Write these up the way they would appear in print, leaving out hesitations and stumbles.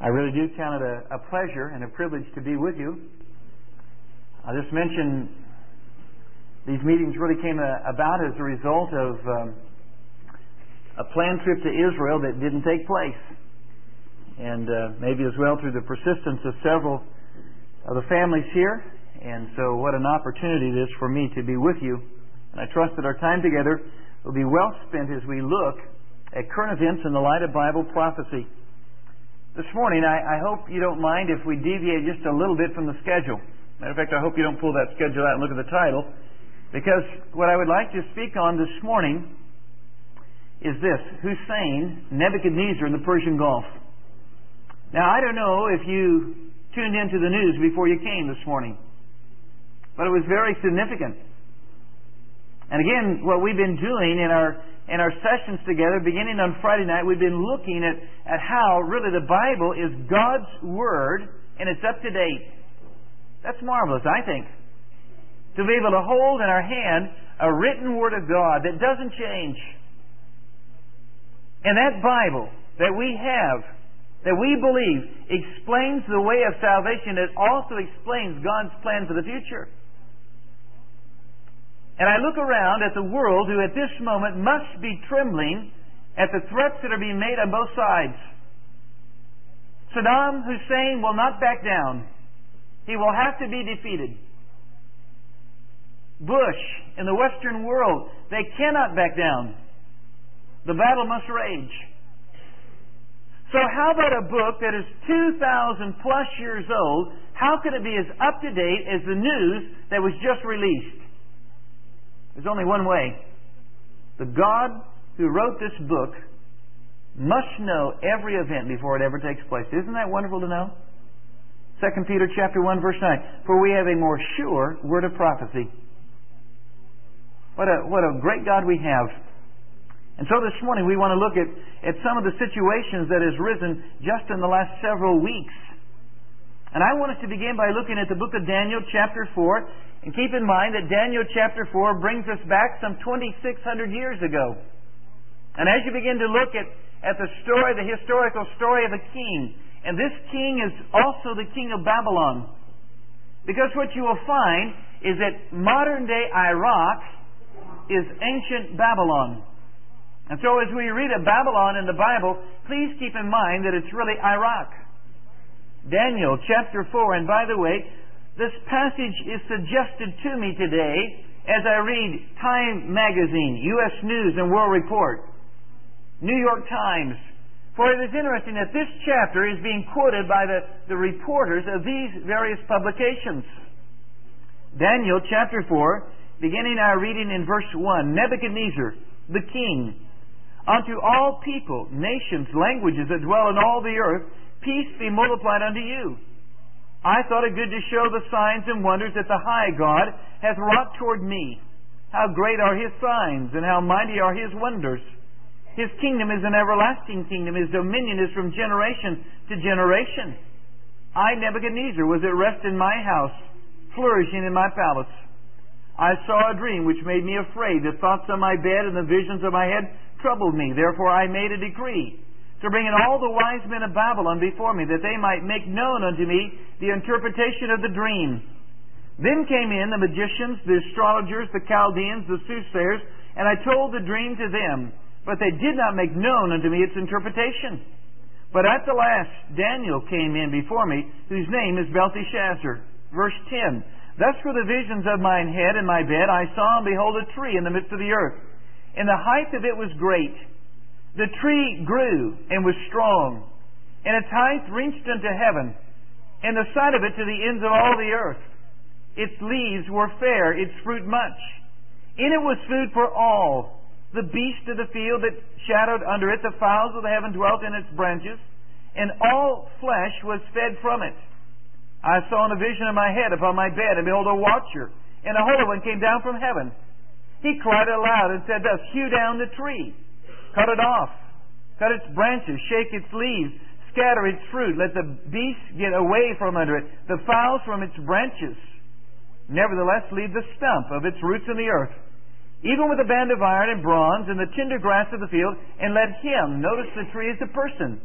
I really do count it a pleasure and a privilege to be with you. I'll just mention these meetings really came about as a result of a planned trip to Israel that didn't take place. And maybe as well through the persistence of several of the families here. And so what an opportunity it is for me to be with you. And I trust that our time together will be well spent as we look at current events in the light of Bible prophecy. This morning, I hope you don't mind if we deviate just a little bit from the schedule. Matter of fact, I hope you don't pull that schedule out and look at the title, because what I would like to speak on this morning is this: Hussein, Nebuchadnezzar in the Persian Gulf. Now, I don't know if you tuned into the news before you came this morning, but it was very significant. And again, what we've been doing in our sessions together, beginning on Friday night, we've been looking at how really the Bible is God's Word and it's up to date. That's marvelous, I think. To be able to hold in our hand a written Word of God that doesn't change. And that Bible that we have, that we believe, explains the way of salvation. It also explains God's plan for the future. And I look around at the world who at this moment must be trembling at the threats that are being made on both sides. Saddam Hussein will not back down. He will have to be defeated. Bush in the Western world, they cannot back down. The battle must rage. So how about a book that is 2,000 plus years old? How could it be as up to date as the news that was just released? There's only one way. The God who wrote this book must know every event before it ever takes place. Isn't that wonderful to know? 2 Peter chapter 1 verse 9. For we have a more sure word of prophecy. What a great God we have. And so this morning we want to look at some of the situations that has risen just in the last several weeks. And I want us to begin by looking at the book of Daniel chapter 4. And keep in mind that Daniel chapter 4 brings us back some 2,600 years ago. And as you begin to look at the story, the historical story of a king, and this king is also the king of Babylon. Because what you will find is that modern day Iraq is ancient Babylon. And so as we read of Babylon in the Bible, please keep in mind that it's really Iraq. Daniel chapter 4, and by the way, this passage is suggested to me today as I read Time Magazine, U.S. News and World Report, New York Times. For it is interesting that this chapter is being quoted by the reporters of these various publications. Daniel chapter 4, beginning our reading in verse 1. Nebuchadnezzar, the king, unto all people, nations, languages that dwell in all the earth, peace be multiplied unto you. I thought it good to show the signs and wonders that the high God hath wrought toward me. How great are His signs, and how mighty are His wonders. His kingdom is an everlasting kingdom. His dominion is from generation to generation. I, Nebuchadnezzar, was at rest in my house, flourishing in my palace. I saw a dream which made me afraid. The thoughts on my bed and the visions of my head troubled me. Therefore I made a decree to bring in all the wise men of Babylon before me, that they might make known unto me the interpretation of the dream. Then came in the magicians, the astrologers, the Chaldeans, the soothsayers, and I told the dream to them, but they did not make known unto me its interpretation. But at the last Daniel came in before me, whose name is Belteshazzar. Verse 10. Thus were the visions of mine head and my bed. I saw and behold a tree in the midst of the earth, and the height of it was great. The tree grew and was strong, and its height reached unto heaven, and the sight of it to the ends of all the earth. Its leaves were fair, its fruit much. In it was food for all. The beast of the field that shadowed under it, the fowls of the heaven dwelt in its branches, and all flesh was fed from it. I saw in a vision of my head upon my bed, and behold, a watcher, and a holy one came down from heaven. He cried aloud and said thus, Hew down the tree, cut it off, cut its branches, shake its leaves, scatter its fruit, let the beasts get away from under it, the fowls from its branches. Nevertheless, leave the stump of its roots in the earth, even with a band of iron and bronze and the tender grass of the field, and let him, notice the tree is a person,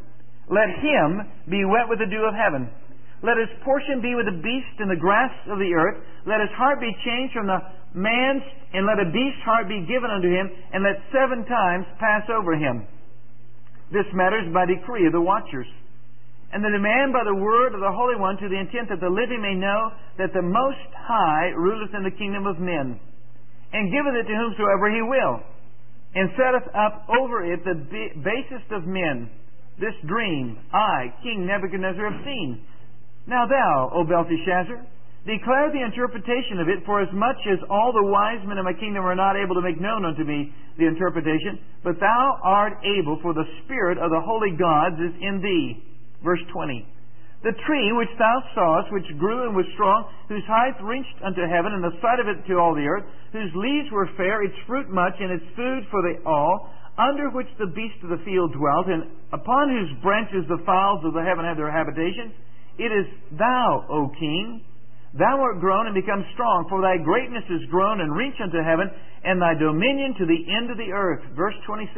let him be wet with the dew of heaven. Let his portion be with the beast and the grass of the earth. Let his heart be changed from the man's, and let a beast's heart be given unto him, and let 7 times pass over him. This matter is by decree of the watchers. And the demand by the word of the Holy One, to the intent that the living may know that the Most High ruleth in the kingdom of men, and giveth it to whomsoever he will, and setteth up over it the basest of men. This dream I, King Nebuchadnezzar, have seen. Now thou, O Belteshazzar, declare the interpretation of it, for as much as all the wise men of my kingdom are not able to make known unto me the interpretation, but thou art able, for the spirit of the holy gods is in thee. Verse 20. The tree which thou sawest, which grew and was strong, whose height reached unto heaven, and the sight of it to all the earth, whose leaves were fair, its fruit much, and its food for the all, under which the beasts of the field dwelt, and upon whose branches the fowls of the heaven had their habitation. It is thou, O King. Thou art grown and become strong, for thy greatness is grown and reached unto heaven, and thy dominion to the end of the earth. Verse 26.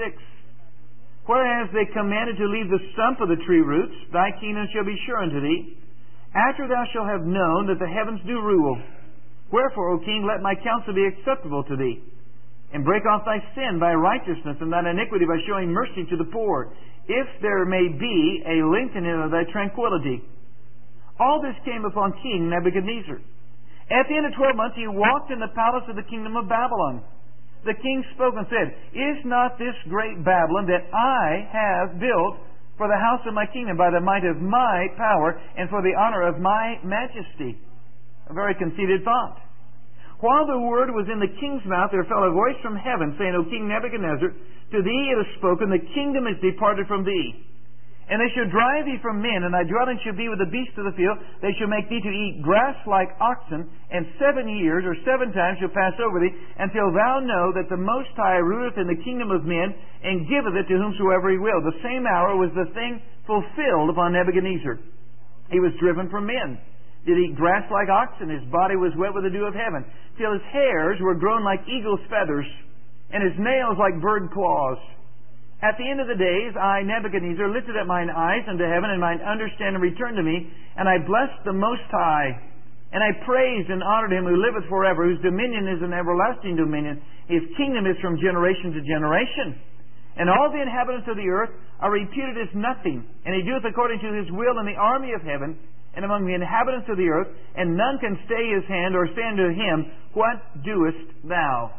Whereas they commanded to leave the stump of the tree roots, thy kingdom shall be sure unto thee, after thou shalt have known that the heavens do rule. Wherefore, O King, let my counsel be acceptable to thee, and break off thy sin by righteousness, and thine iniquity by showing mercy to the poor, if there may be a lengthening of thy tranquility. All this came upon King Nebuchadnezzar. At the end of 12 months he walked in the palace of the kingdom of Babylon. The king spoke and said, Is not this great Babylon that I have built for the house of my kingdom by the might of my power and for the honor of my majesty? A very conceited thought. While the word was in the king's mouth, there fell a voice from heaven, saying, O King Nebuchadnezzar, to thee it is spoken, the kingdom is departed from thee. And they shall drive thee from men, and thy dwelling shall be with the beasts of the field. They shall make thee to eat grass like oxen, and 7 years or 7 times shall pass over thee, until thou know that the Most High ruleth in the kingdom of men, and giveth it to whomsoever he will. The same hour was the thing fulfilled upon Nebuchadnezzar. He was driven from men, did eat grass like oxen. His body was wet with the dew of heaven, till his hairs were grown like eagle's feathers, and his nails like bird claws. At the end of the days, I, Nebuchadnezzar, lifted up mine eyes unto heaven, and mine understanding returned to me, and I blessed the Most High, and I praised and honored him who liveth forever, whose dominion is an everlasting dominion. His kingdom is from generation to generation. And all the inhabitants of the earth are reputed as nothing, and he doeth according to his will in the army of heaven, and among the inhabitants of the earth, and none can stay his hand or say unto him, What doest thou?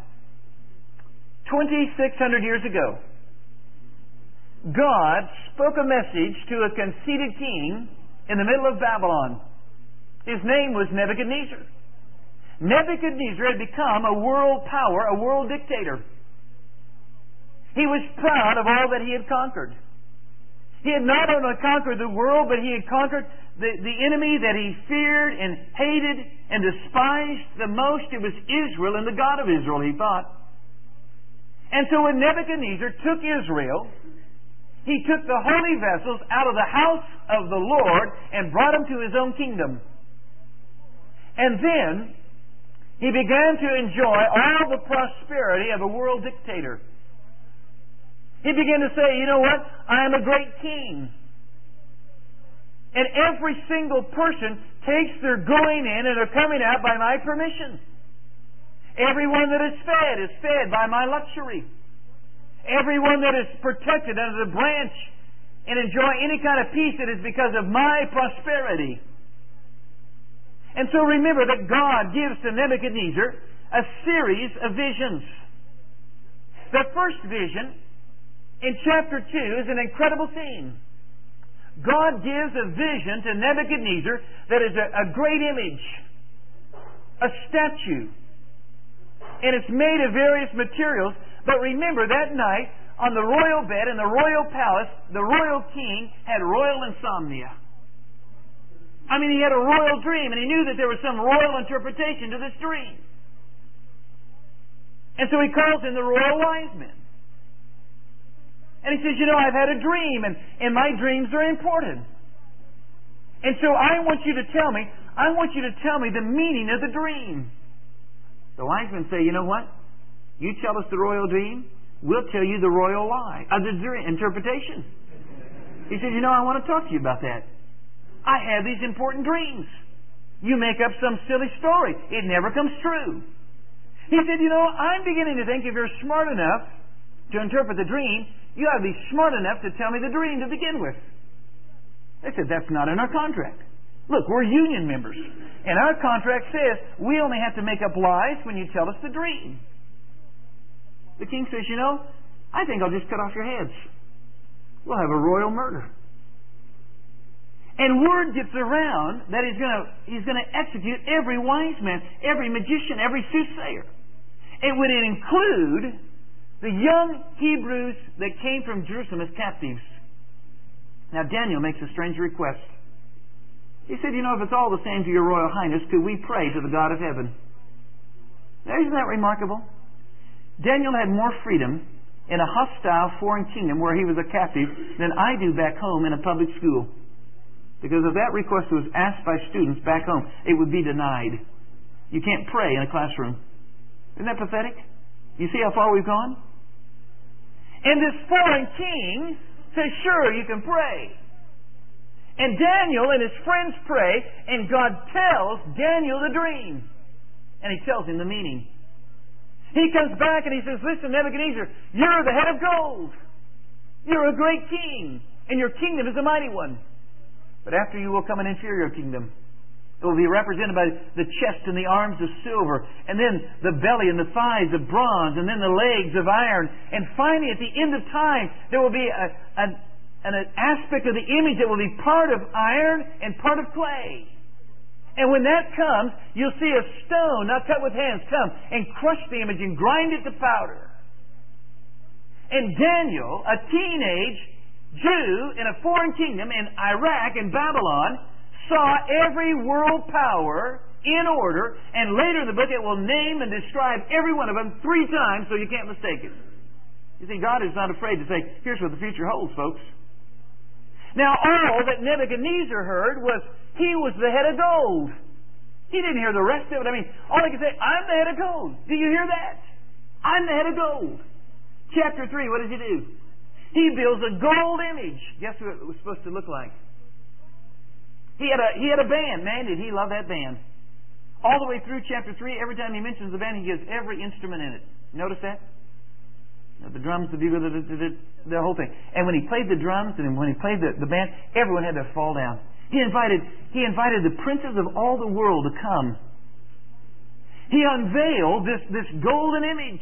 2,600 years ago, God spoke a message to a conceited king in the middle of Babylon. His name was Nebuchadnezzar. Nebuchadnezzar had become a world power, a world dictator. He was proud of all that he had conquered. He had not only conquered the world, but he had conquered the enemy that he feared and hated and despised the most. It was Israel and the God of Israel, he thought. And so when Nebuchadnezzar took Israel, he took the holy vessels out of the house of the Lord and brought them to his own kingdom. And then he began to enjoy all the prosperity of a world dictator. He began to say, you know what? I am a great king. And every single person takes their going in and their coming out by my permission. Everyone that is fed by my luxury. Everyone that is protected under the branch and enjoy any kind of peace, it is because of my prosperity. And so remember that God gives to Nebuchadnezzar a series of visions. The first vision in chapter 2 is an incredible theme. God gives a vision to Nebuchadnezzar that is a great image, a statue. And it's made of various materials. But remember, that night, on the royal bed in the royal palace, the royal king had royal insomnia. I mean, he had a royal dream, and he knew that there was some royal interpretation to this dream. And so he calls in the royal wise men. And he says, you know, I've had a dream, and my dreams are important. And so I want you to tell me the meaning of the dream. The wise men say, you know what? You tell us the royal dream, we'll tell you the royal lie, the interpretation. He said, you know, I want to talk to you about that. I have these important dreams. You make up some silly story. It never comes true. He said, you know, I'm beginning to think if you're smart enough to interpret the dream, you ought to be smart enough to tell me the dream to begin with. They said, that's not in our contract. Look, we're union members. And our contract says we only have to make up lies when you tell us the dream. The king says, you know, I think I'll just cut off your heads. We'll have a royal murder. And word gets around that he's going to execute every wise man, every magician, every soothsayer. It would include the young Hebrews that came from Jerusalem as captives. Now Daniel makes a strange request. He said, you know, if it's all the same to your royal highness, could we pray to the God of heaven? Now, isn't that remarkable? Daniel had more freedom in a hostile foreign kingdom where he was a captive than I do back home in a public school. Because if that request was asked by students back home, it would be denied. You can't pray in a classroom. Isn't that pathetic? You see how far we've gone? And this foreign king says, sure, you can pray. And Daniel and his friends pray, and God tells Daniel the dream. And he tells him the meaning. He comes back and he says, listen, Nebuchadnezzar, you're the head of gold. You're a great king, and your kingdom is a mighty one. But after you will come an inferior kingdom. It will be represented by the chest and the arms of silver, and then the belly and the thighs of bronze, and then the legs of iron. And finally, at the end of time, there will be an aspect of the image that will be part of iron and part of clay. And when that comes, you'll see a stone, not cut with hands, come and crush the image and grind it to powder. And Daniel, a teenage Jew in a foreign kingdom in Iraq and Babylon, saw every world power in order, and later in the book it will name and describe every one of them 3 times so you can't mistake it. You see, God is not afraid to say, here's what the future holds, folks. Now, all that Nebuchadnezzar heard was he was the head of gold. He didn't hear the rest of it. I mean, all he could say, I'm the head of gold. Do you hear that? I'm the head of gold. Chapter 3, what does he do? He builds a gold image. Guess what it was supposed to look like? He had a band. Man, did he love that band. All the way through chapter 3, every time he mentions the band, he gives every instrument in it. Notice that? The drums, the bugle, the whole thing. And when he played the drums and when he played the band, everyone had to fall down. He invited the princes of all the world to come. He unveiled this golden image.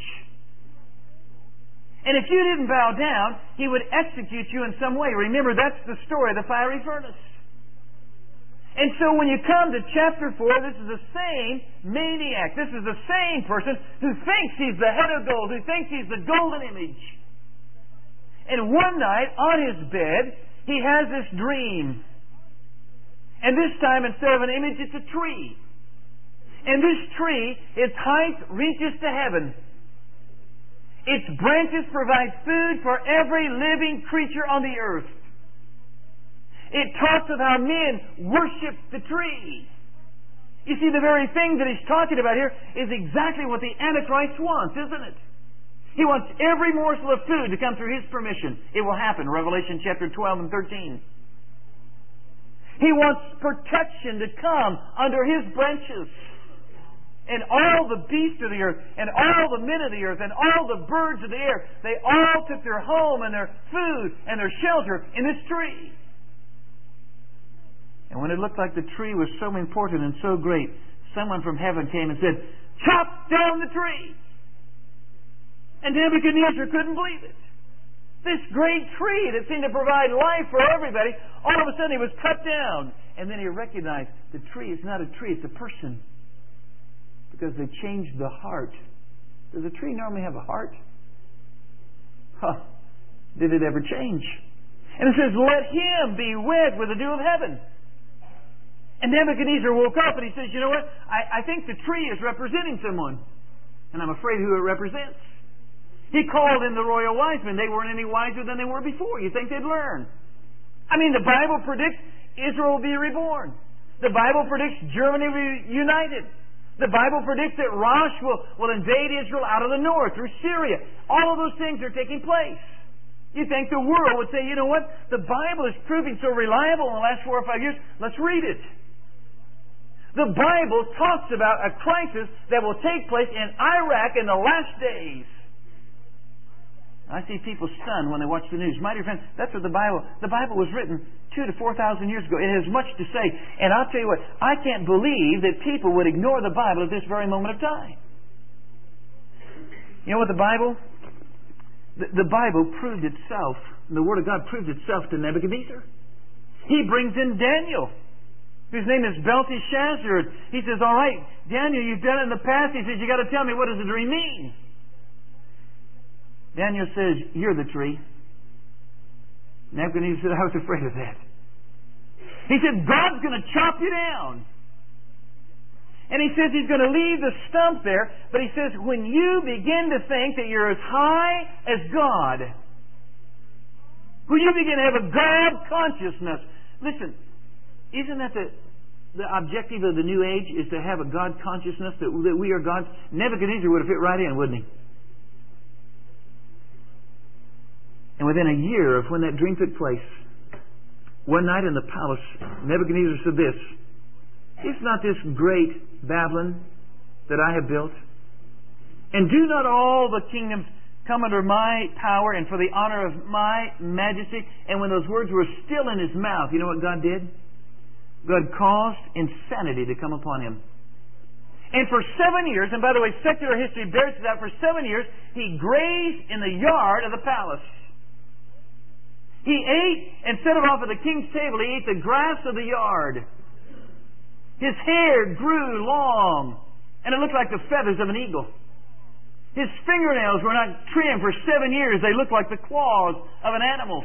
And if you didn't bow down, he would execute you in some way. Remember, that's the story of the fiery furnace. And so when you come to chapter 4, this is the same maniac. This is the same person who thinks he's the head of gold, who thinks he's the golden image. And one night, on his bed, he has this dream. And this time, instead of an image, it's a tree. And this tree, its height reaches to heaven. Its branches provide food for every living creature on the earth. It talks of how men worship the tree. You see, the very thing that he's talking about here is exactly what the Antichrist wants, isn't it? He wants every morsel of food to come through his permission. It will happen, Revelation chapter 12 and 13. He wants protection to come under his branches. And all the beasts of the earth, and all the men of the earth, and all the birds of the air, they all took their home and their food and their shelter in this tree. And when it looked like the tree was so important and so great, someone from heaven came and said, chop down the tree! And Nebuchadnezzar couldn't believe it. This great tree that seemed to provide life for everybody, all of a sudden it was cut down. And then he recognized the tree is not a tree, it's a person. Because they changed the heart. Does a tree normally have a heart? Huh. Did it ever change? And it says, let him be wed with the dew of heaven. And Nebuchadnezzar woke up and he says, you know what? I think the tree is representing someone. And I'm afraid who it represents. He called in the royal wise men. They weren't any wiser than they were before. You think they'd learn? I mean, the Bible predicts Israel will be reborn. The Bible predicts Germany will be united. The Bible predicts that Rosh will invade Israel out of the north through Syria. All of those things are taking place. You think the world would say, you know what? The Bible is proving so reliable in the last 4 or 5 years. Let's read it. The Bible talks about a crisis that will take place in Iraq in the last days. I see people stunned when they watch the news. My dear friend, that's what the Bible was written 2,000 to 4,000 years ago. It has much to say. And I'll tell you what, I can't believe that people would ignore the Bible at this very moment of time. You know what the Bible proved itself, the Word of God proved itself to Nebuchadnezzar. He brings in Daniel, whose name is Belteshazzar. He says, all right, Daniel, you've done it in the past. He says, you got to tell me, what does the dream mean? Daniel says, you're the tree. Nebuchadnezzar said, I was afraid of that. He said, God's going to chop you down. And he says he's going to leave the stump there, but he says, when you begin to think that you're as high as God, when you begin to have a God consciousness, listen, isn't that the objective of the New Age, is to have a God consciousness, that we are gods? Nebuchadnezzar would have fit right in, wouldn't he? And within a year of when that dream took place, one night in the palace, Nebuchadnezzar said this, is not this great Babylon that I have built? And do not all the kingdoms come under my power and for the honor of my majesty? And when those words were still in his mouth, you know what God did? God caused insanity to come upon him. And for 7 years, and by the way, secular history bears it out, for 7 years, he grazed in the yard of the palace. He ate, instead of off of the king's table, he ate the grass of the yard. His hair grew long, and it looked like the feathers of an eagle. His fingernails were not trimmed for 7 years. They looked like the claws of an animal.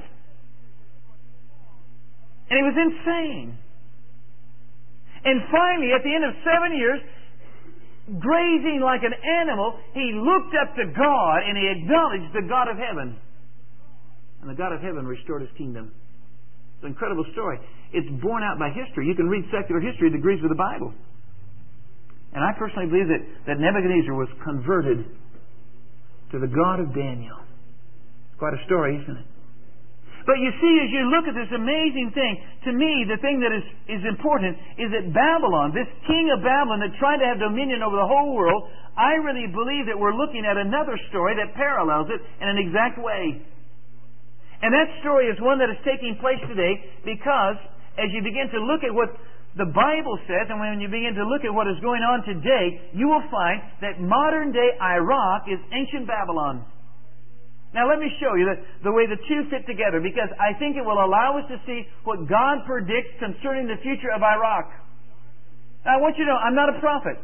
And he was insane. And finally, at the end of 7 years, grazing like an animal, he looked up to God and he acknowledged the God of heaven. And the God of heaven restored his kingdom. It's an incredible story. It's borne out by history. You can read secular history that agrees with the Bible. And I personally believe that Nebuchadnezzar was converted to the God of Daniel. It's quite a story, isn't it? But you see, as you look at this amazing thing, to me, the thing that is important is that Babylon, this king of Babylon that tried to have dominion over the whole world, I really believe that we're looking at another story that parallels it in an exact way. And that story is one that is taking place today because as you begin to look at what the Bible says, and when you begin to look at what is going on today, you will find that modern day Iraq is ancient Babylon. Now let me show you the way the two fit together, because I think it will allow us to see what God predicts concerning the future of Iraq. Now I want you to know, I'm not a prophet.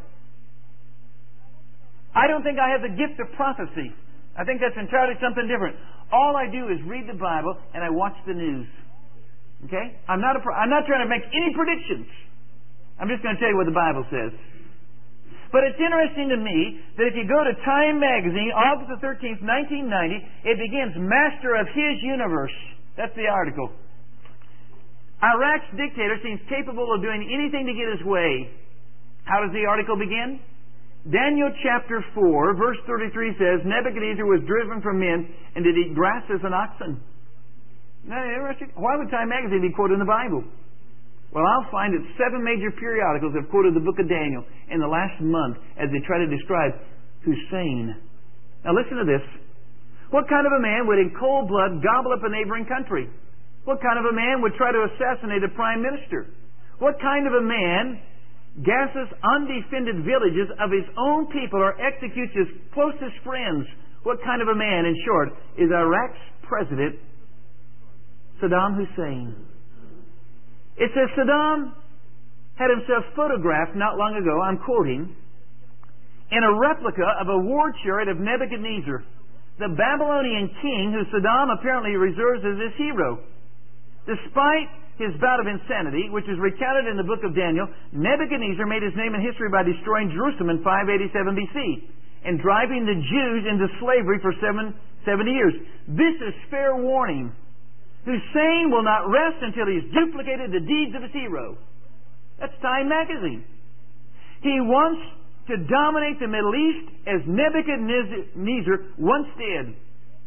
I don't think I have the gift of prophecy. I think that's entirely something different. All I do is read the Bible and I watch the news. Okay? I'm not trying to make any predictions. I'm just going to tell you what the Bible says. But it's interesting to me that if you go to Time Magazine, August the 13th, 1990, it begins, Master of His Universe. That's the article. Iraq's dictator seems capable of doing anything to get his way. How does the article begin? Daniel chapter 4, verse 33 says, Nebuchadnezzar was driven from men and did eat grass as an oxen. Now, interesting. Why would Time Magazine be quoted in the Bible? Well, I'll find that 7 major periodicals have quoted the book of Daniel in the last month as they try to describe Hussein. Now listen to this. What kind of a man would in cold blood gobble up a neighboring country? What kind of a man would try to assassinate a prime minister? What kind of a man gasses undefended villages of his own people or executes his closest friends? What kind of a man, in short, is Iraq's president, Saddam Hussein? It says Saddam had himself photographed not long ago, I'm quoting, in a replica of a war chariot of Nebuchadnezzar, the Babylonian king who Saddam apparently reserves as his hero. Despite his bout of insanity, which is recounted in the book of Daniel, Nebuchadnezzar made his name in history by destroying Jerusalem in 587 BC and driving the Jews into slavery for 70 years. This is fair warning. Hussein will not rest until he's duplicated the deeds of his hero. That's Time Magazine. He wants to dominate the Middle East as Nebuchadnezzar once did.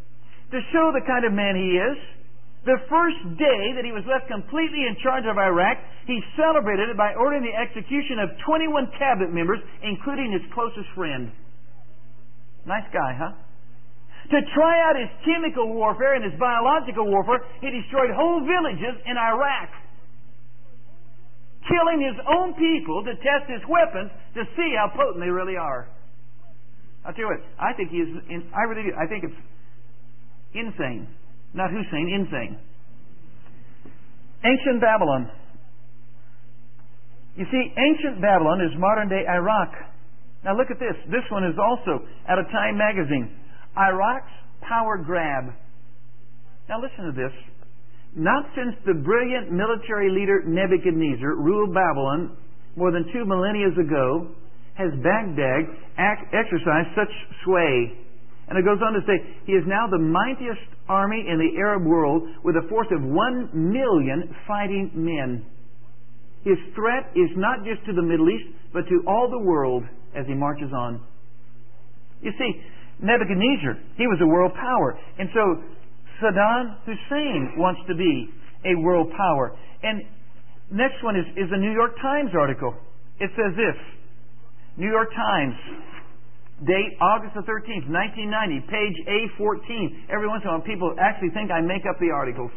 to show the kind of man he is, the first day that he was left completely in charge of Iraq, he celebrated it by ordering the execution of 21 cabinet members, including his closest friend. Nice guy, huh? To try out his chemical warfare and his biological warfare, he destroyed whole villages in Iraq, killing his own people to test his weapons to see how potent they really are. I'll tell you what, I think I really do. I think it's insane. Not Hussein, insane. Ancient Babylon. You see, ancient Babylon is modern-day Iraq. Now look at this. This one is also out of Time magazine. Iraq's power grab. Now listen to this. Not since the brilliant military leader Nebuchadnezzar ruled Babylon more than 2 millennia ago has Baghdad exercised such sway. And it goes on to say, he is now the mightiest army in the Arab world with a force of 1 million fighting men. His threat is not just to the Middle East, but to all the world as he marches on. You see, Nebuchadnezzar, he was a world power. And so Saddam Hussein wants to be a world power. And next one is a New York Times article. It says this, New York Times, date August the 13th, 1990, page A14. Every once in a while people actually think I make up the articles.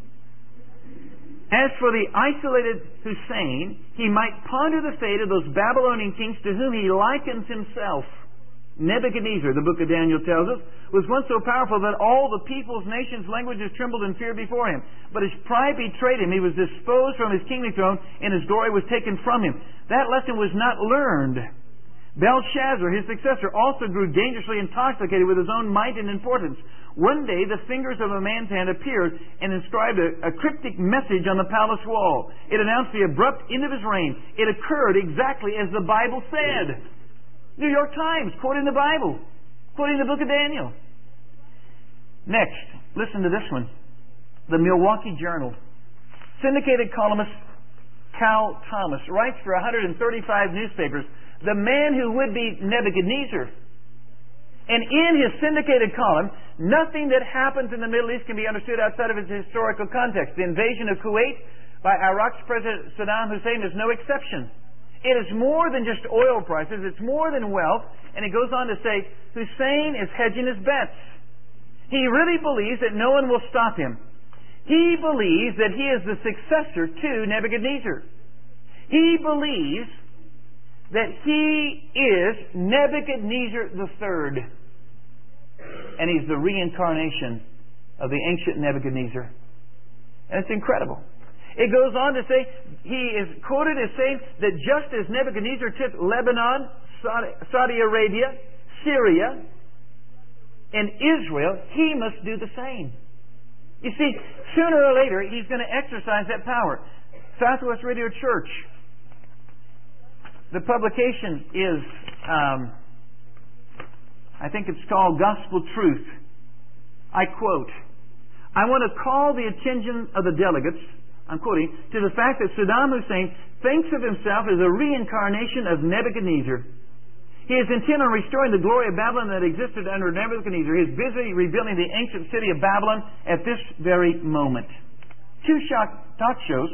As for the isolated Hussein, he might ponder the fate of those Babylonian kings to whom he likens himself. Nebuchadnezzar, the book of Daniel tells us, was once so powerful that all the peoples, nations, languages trembled in fear before him. But his pride betrayed him. He was disposed from his kingly throne, and his glory was taken from him. That lesson was not learned. Belshazzar, his successor, also grew dangerously intoxicated with his own might and importance. One day, the fingers of a man's hand appeared and inscribed a cryptic message on the palace wall. It announced the abrupt end of his reign. It occurred exactly as the Bible said. New York Times, quoting the Bible, quoting the book of Daniel. Next, listen to this one. The Milwaukee Journal. Syndicated columnist Cal Thomas writes for 135 newspapers. The man who would be Nebuchadnezzar. And in his syndicated column, nothing that happens in the Middle East can be understood outside of its historical context. The invasion of Kuwait by Iraq's President Saddam Hussein is no exception. It is more than just oil prices. It's more than wealth. And he goes on to say, Hussein is hedging his bets. He really believes that no one will stop him. He believes that he is the successor to Nebuchadnezzar. He believes that he is Nebuchadnezzar III. And he's the reincarnation of the ancient Nebuchadnezzar. And it's incredible. It goes on to say, he is quoted as saying that just as Nebuchadnezzar took Lebanon, Saudi Arabia, Syria, and Israel, he must do the same. You see, sooner or later, he's going to exercise that power. Southwest Radio Church, the publication is, I think it's called Gospel Truth. I quote, I want to call the attention of the delegates, I'm quoting, to the fact that Saddam Hussein thinks of himself as a reincarnation of Nebuchadnezzar. He is intent on restoring the glory of Babylon that existed under Nebuchadnezzar. He is busy rebuilding the ancient city of Babylon at this very moment. Two talk shows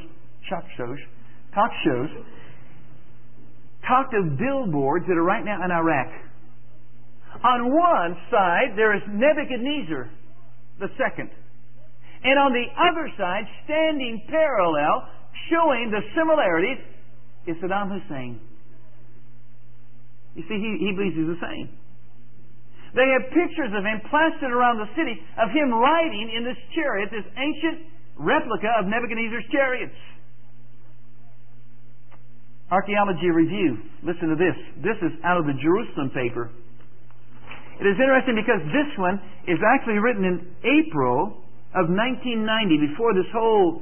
talked of billboards that are right now in Iraq. On one side, there is Nebuchadnezzar the second. And on the other side, standing parallel, showing the similarities, is Saddam Hussein. You see, he believes he's the same. They have pictures of him plastered around the city of him riding in this chariot, this ancient replica of Nebuchadnezzar's chariots. Archaeology Review. Listen to this. This is out of the Jerusalem paper. It is interesting because this one is actually written in April of 1990, before this whole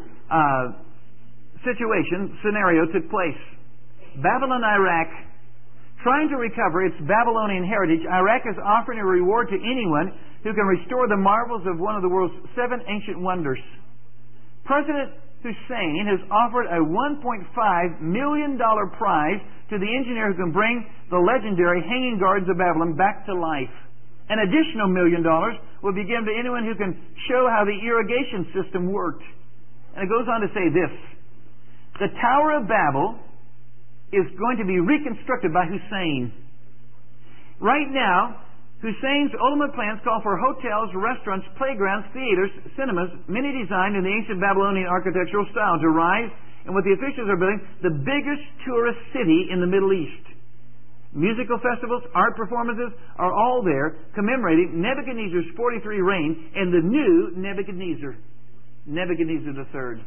scenario took place. Babylon, Iraq. Trying to recover its Babylonian heritage, Iraq is offering a reward to anyone who can restore the marvels of one of the world's 7 ancient wonders. President Hussein has offered a $1.5 million prize to the engineer who can bring the legendary Hanging Gardens of Babylon back to life. An additional $1 million will be given to anyone who can show how the irrigation system worked. And it goes on to say this: the Tower of Babel is going to be reconstructed by Hussein. Right now, Hussein's ultimate plans call for hotels, restaurants, playgrounds, theaters, cinemas, many designed in the ancient Babylonian architectural style, to rise in what the officials are building the biggest tourist city in the Middle East. Musical festivals, art performances are all there, commemorating Nebuchadnezzar's 43 reign and the new Nebuchadnezzar, Nebuchadnezzar III.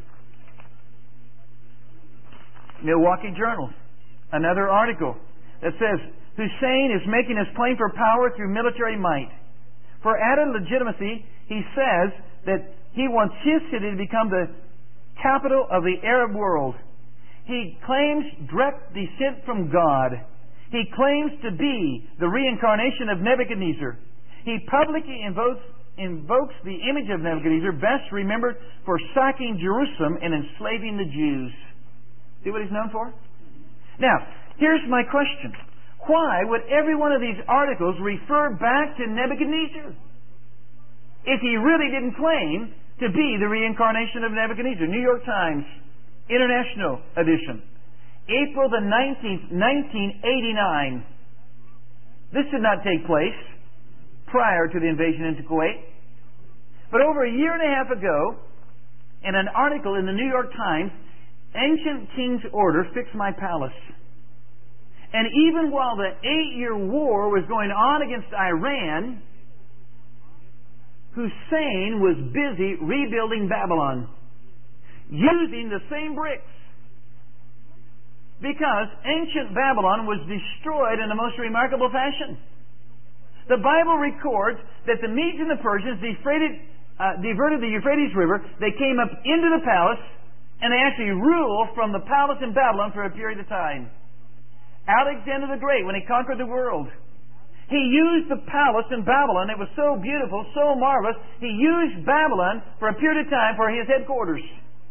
Milwaukee Journal, another article that says, Hussein is making his claim for power through military might. For added legitimacy, he says that he wants his city to become the capital of the Arab world. He claims direct descent from God. He claims to be the reincarnation of Nebuchadnezzar. He publicly invokes the image of Nebuchadnezzar, best remembered for sacking Jerusalem and enslaving the Jews. See what he's known for? Now, here's my question. Why would every one of these articles refer back to Nebuchadnezzar if he really didn't claim to be the reincarnation of Nebuchadnezzar? New York Times, International Edition, April the 19th, 1989. This did not take place prior to the invasion into Kuwait. But over a year and a half ago, in an article in the New York Times, Ancient King's Order Fixed My Palace. And even while the 8-year war was going on against Iran, Hussein was busy rebuilding Babylon, using the same bricks. Because ancient Babylon was destroyed in the most remarkable fashion. The Bible records that the Medes and the Persians diverted the Euphrates River. They came up into the palace, and they actually ruled from the palace in Babylon for a period of time. Alexander the Great, when he conquered the world, he used the palace in Babylon. It was so beautiful, so marvelous. He used Babylon for a period of time for his headquarters.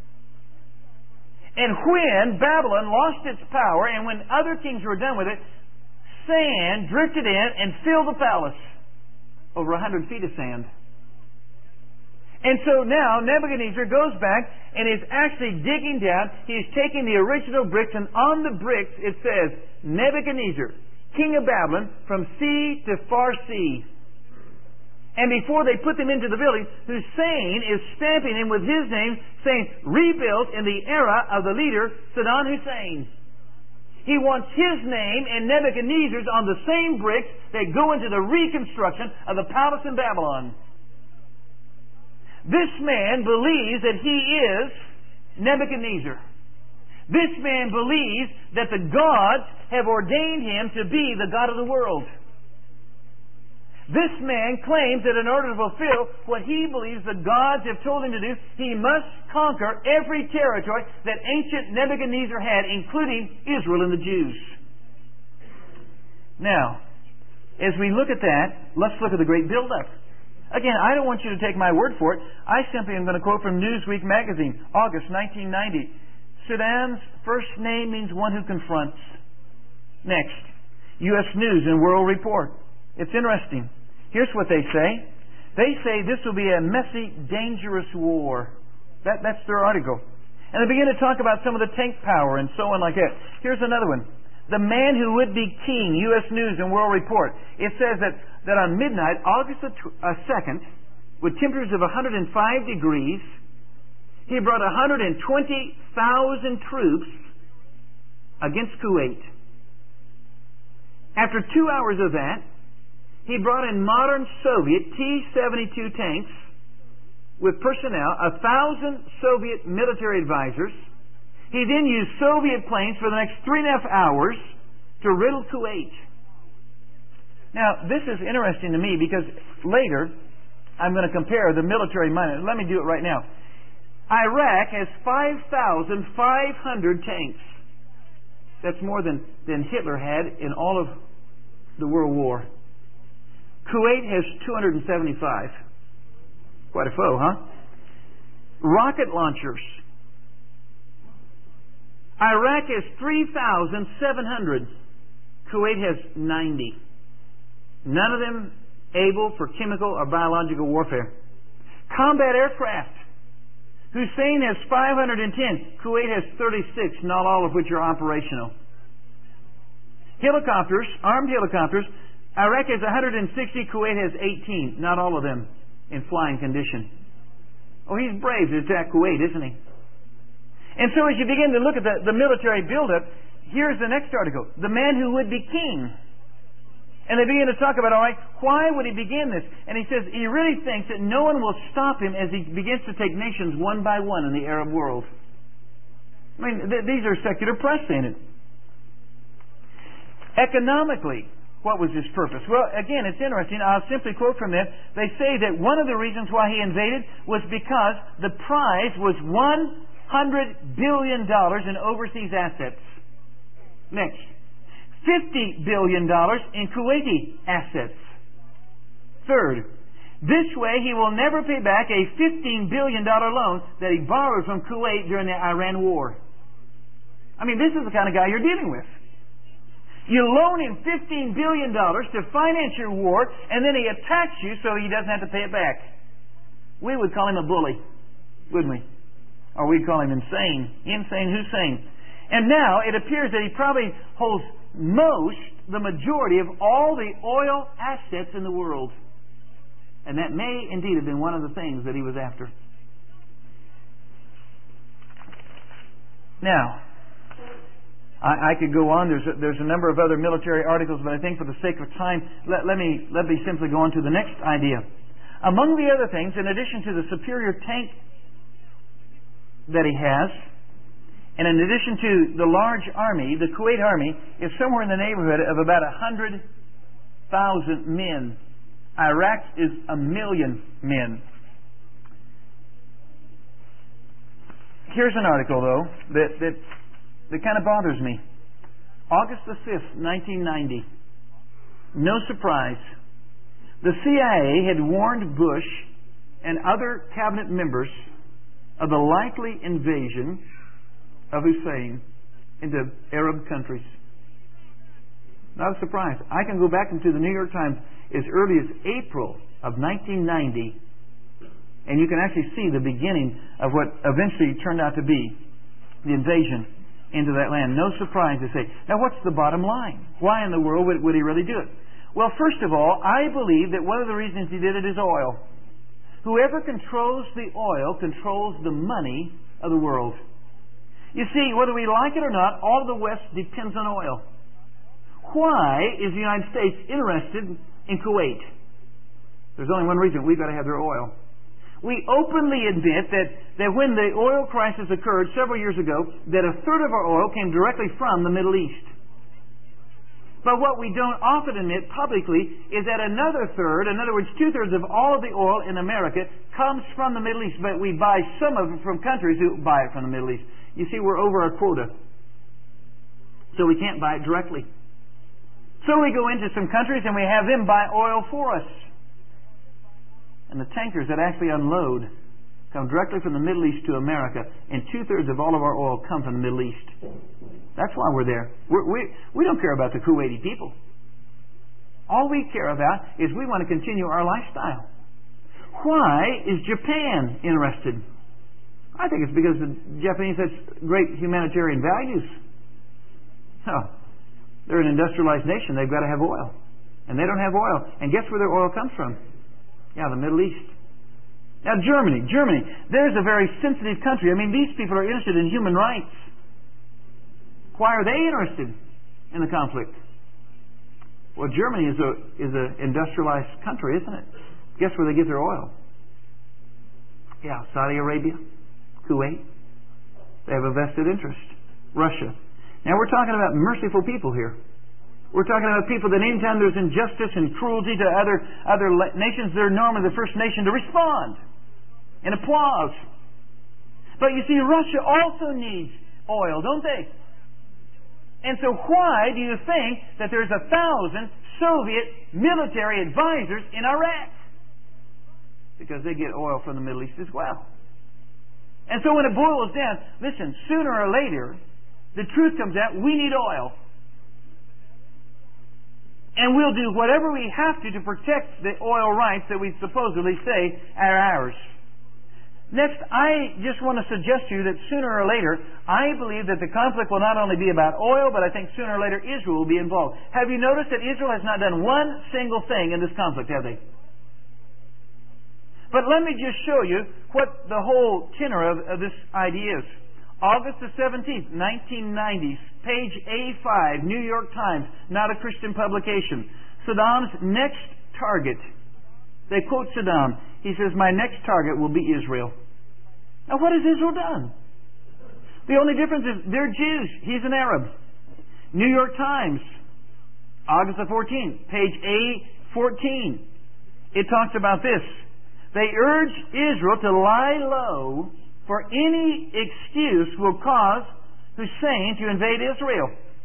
And when Babylon lost its power, and when other kings were done with it, sand drifted in and filled the palace. Over 100 feet of sand. And so now Nebuchadnezzar goes back and is actually digging down. He's taking the original bricks, and on the bricks it says, Nebuchadnezzar, king of Babylon, from sea to far sea. And before they put them into the building, Hussein is stamping him with his name, saying, rebuilt in the era of the leader, Saddam Hussein. He wants his name and Nebuchadnezzar's on the same bricks that go into the reconstruction of the palace in Babylon. This man believes that he is Nebuchadnezzar. This man believes that the gods have ordained him to be the God of the world. This man claims that in order to fulfill what he believes the gods have told him to do, he must conquer every territory that ancient Nebuchadnezzar had, including Israel and the Jews. Now, as we look at that, let's look at the great build-up. Again, I don't want you to take my word for it. I simply am going to quote from Newsweek magazine, August 1990. Saddam's first name means one who confronts. Next, U.S. News and World Report. It's interesting. Here's what they say. They say this will be a messy, dangerous war. That's their article. And they begin to talk about some of the tank power and so on like that. Here's another one. The man who would be king, U.S. News and World Report. It says that on midnight, August 2nd, with temperatures of 105 degrees, he brought 120,000 troops against Kuwait. After 2 hours of that, he brought in modern Soviet T-72 tanks with personnel, 1,000 Soviet military advisors. He then used Soviet planes for the next 3.5 hours to riddle Kuwait. Now, this is interesting to me because later I'm going to compare the military might. Let me do it right now. Iraq has 5,500 tanks. That's more than Hitler had in all of the World War. Kuwait has 275. Quite a foe, huh? Rocket launchers. Iraq has 3,700. Kuwait has 90. None of them able for chemical or biological warfare. Combat aircraft. Hussein has 510. Kuwait has 36, not all of which are operational. Helicopters, armed helicopters. Iraq has 160. Kuwait has 18, not all of them in flying condition. Oh, he's brave to attack Kuwait, isn't he? And so as you begin to look at the military buildup, here's the next article. The man who would be king. And they begin to talk about, all right, why would he begin this? And he says he really thinks that no one will stop him as he begins to take nations one by one in the Arab world. I mean, these are secular press saying it. Economically, what was his purpose? Well, again, it's interesting. I'll simply quote from it. They say that one of the reasons why he invaded was because the prize was $100 billion in overseas assets. Next. $50 billion in Kuwaiti assets. Third, this way he will never pay back a $15 billion loan that he borrowed from Kuwait during the Iran war. I mean, this is the kind of guy you're dealing with. You loan him $15 billion to finance your war, and then he attacks you so he doesn't have to pay it back. We would call him a bully, wouldn't we? Or we'd call him insane. Insane Hussein. And now it appears that he probably holds the majority of all the oil assets in the world. And that may indeed have been one of the things that he was after. Now, I could go on. There's a number of other military articles, but I think for the sake of time, let me simply go on to the next idea. Among the other things, in addition to the superior tank that he has, and in addition to the large army, the Kuwait army is somewhere in the neighborhood of about 100,000 men. Iraq is 1 million men. Here's an article, though, that kind of bothers me. August the 5th, 1990. No surprise. The CIA had warned Bush and other cabinet members of the likely invasion of Hussein into Arab countries. Not a surprise. I can go back into the New York Times as early as April of 1990, and you can actually see the beginning of what eventually turned out to be the invasion into that land. No surprise, they say. Now, what's the bottom line? Why in the world would he really do it? Well, first of all, I believe that one of the reasons he did it is oil. Whoever controls the oil controls the money of the world. You see, whether we like it or not, all of the West depends on oil. Why is the United States interested in Kuwait? There's only one reason. We've got to have their oil. We openly admit that when the oil crisis occurred several years ago, that a third of our oil came directly from the Middle East. But what we don't often admit publicly is that another third, in other words, 2/3 of all of the oil in America comes from the Middle East, but we buy some of it from countries who buy it from the Middle East. You see, we're over our quota. So we can't buy it directly. So we go into some countries and we have them buy oil for us. And the tankers that actually unload come directly from the Middle East to America, and 2/3 of all of our oil come from the Middle East. That's why we're there. We don't care about the Kuwaiti people. All we care about is we want to continue our lifestyle. Why is Japan interested? I think it's because the Japanese have great humanitarian values. Oh, they're an industrialized nation. They've got to have oil. And they don't have oil. And guess where their oil comes from? Yeah, the Middle East. Now, Germany. There's a very sensitive country. I mean, these people are interested in human rights. Why are they interested in the conflict? Well, Germany is an industrialized country, isn't it? Guess where they get their oil? Yeah, Saudi Arabia, Kuwait. They have a vested interest. Russia. Now, we're talking about merciful people here. We're talking about people that anytime there's injustice and cruelty to other nations, they're normally the first nation to respond and applause. But you see, Russia also needs oil, don't they? And so why do you think that there's 1,000 Soviet military advisors in Iraq? Because they get oil from the Middle East as well. And so when it boils down, listen, sooner or later, the truth comes out, we need oil. And we'll do whatever we have to protect the oil rights that we supposedly say are ours. Next, I just want to suggest to you that sooner or later, I believe that the conflict will not only be about oil, but I think sooner or later Israel will be involved. Have you noticed that Israel has not done one single thing in this conflict, have they? But let me just show you what the whole tenor of this idea is. August the 17th, 1990, page A5, New York Times, not a Christian publication. Saddam's next target. They quote Saddam. He says, "My next target will be Israel." Now what has Israel done? The only difference is they're Jews. He's an Arab. New York Times, August the 14th, page A14. It talks about this. They urge Israel to lie low, for any excuse will cause Hussein to invade Israel.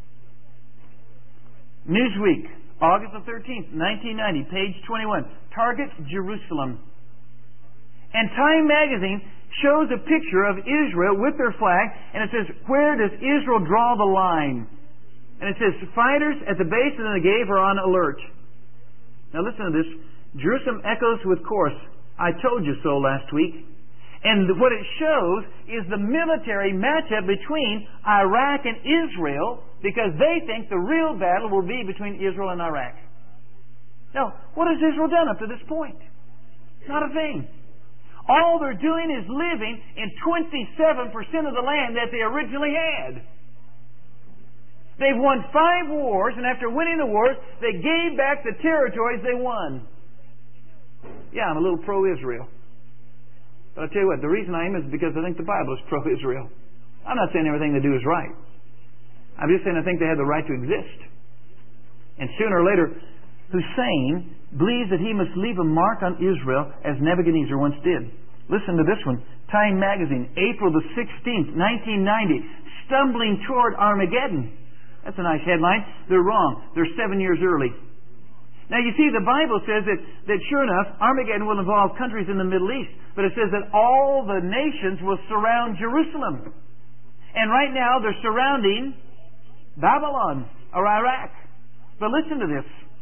Newsweek, August the 13th, 1990, page 21. Target Jerusalem. And Time magazine shows a picture of Israel with their flag, and it says, "Where does Israel draw the line?" And it says, "Fighters at the base of the Negev are on alert." Now listen to this. Jerusalem echoes with chorus, "I told you so" last week. And what it shows is the military matchup between Iraq and Israel, because they think the real battle will be between Israel and Iraq. Now, what has Israel done up to this point? Not a thing. All they're doing is living in 27% of the land that they originally had. They've won 5 wars, and after winning the wars, they gave back the territories they won. Yeah, I'm a little pro-Israel. But I'll tell you what, the reason I am is because I think the Bible is pro-Israel. I'm not saying everything they do is right. I'm just saying I think they have the right to exist. And sooner or later, Hussein believes that he must leave a mark on Israel as Nebuchadnezzar once did. Listen to this one. Time magazine, April the 16th, 1990. Stumbling toward Armageddon. That's a nice headline. They're wrong. They're 7 years early. Now you see, the Bible says that sure enough, Armageddon will involve countries in the Middle East. But it says that all the nations will surround Jerusalem. And right now they're surrounding Babylon or Iraq. But listen to this.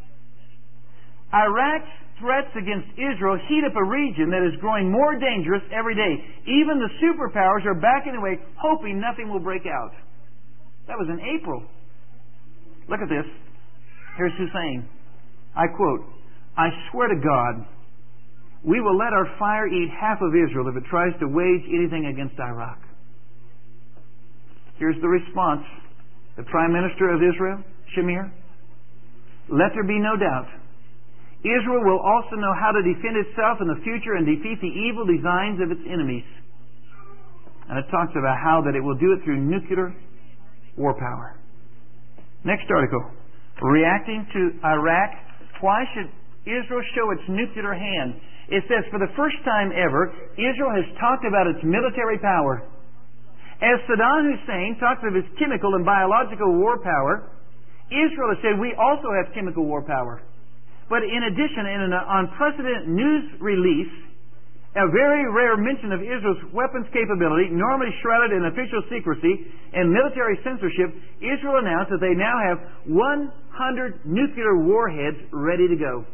Iraq's threats against Israel heat up a region that is growing more dangerous every day. Even the superpowers are backing away, hoping nothing will break out. That was in April. Look at this. Here's Hussein. I quote, "I swear to God, we will let our fire eat half of Israel if it tries to wage anything against Iraq." Here's the response. The Prime Minister of Israel, Shamir, "Let there be no doubt. Israel will also know how to defend itself in the future and defeat the evil designs of its enemies." And it talks about how that it will do it through nuclear war power. Next article. Reacting to Iraq. Why should Israel show its nuclear hand? It says, for the first time ever, Israel has talked about its military power. As Saddam Hussein talks of his chemical and biological war power, Israel has said, we also have chemical war power. But in addition, in an unprecedented news release, a very rare mention of Israel's weapons capability, normally shrouded in official secrecy and military censorship, Israel announced that they now have 100 nuclear warheads ready to go.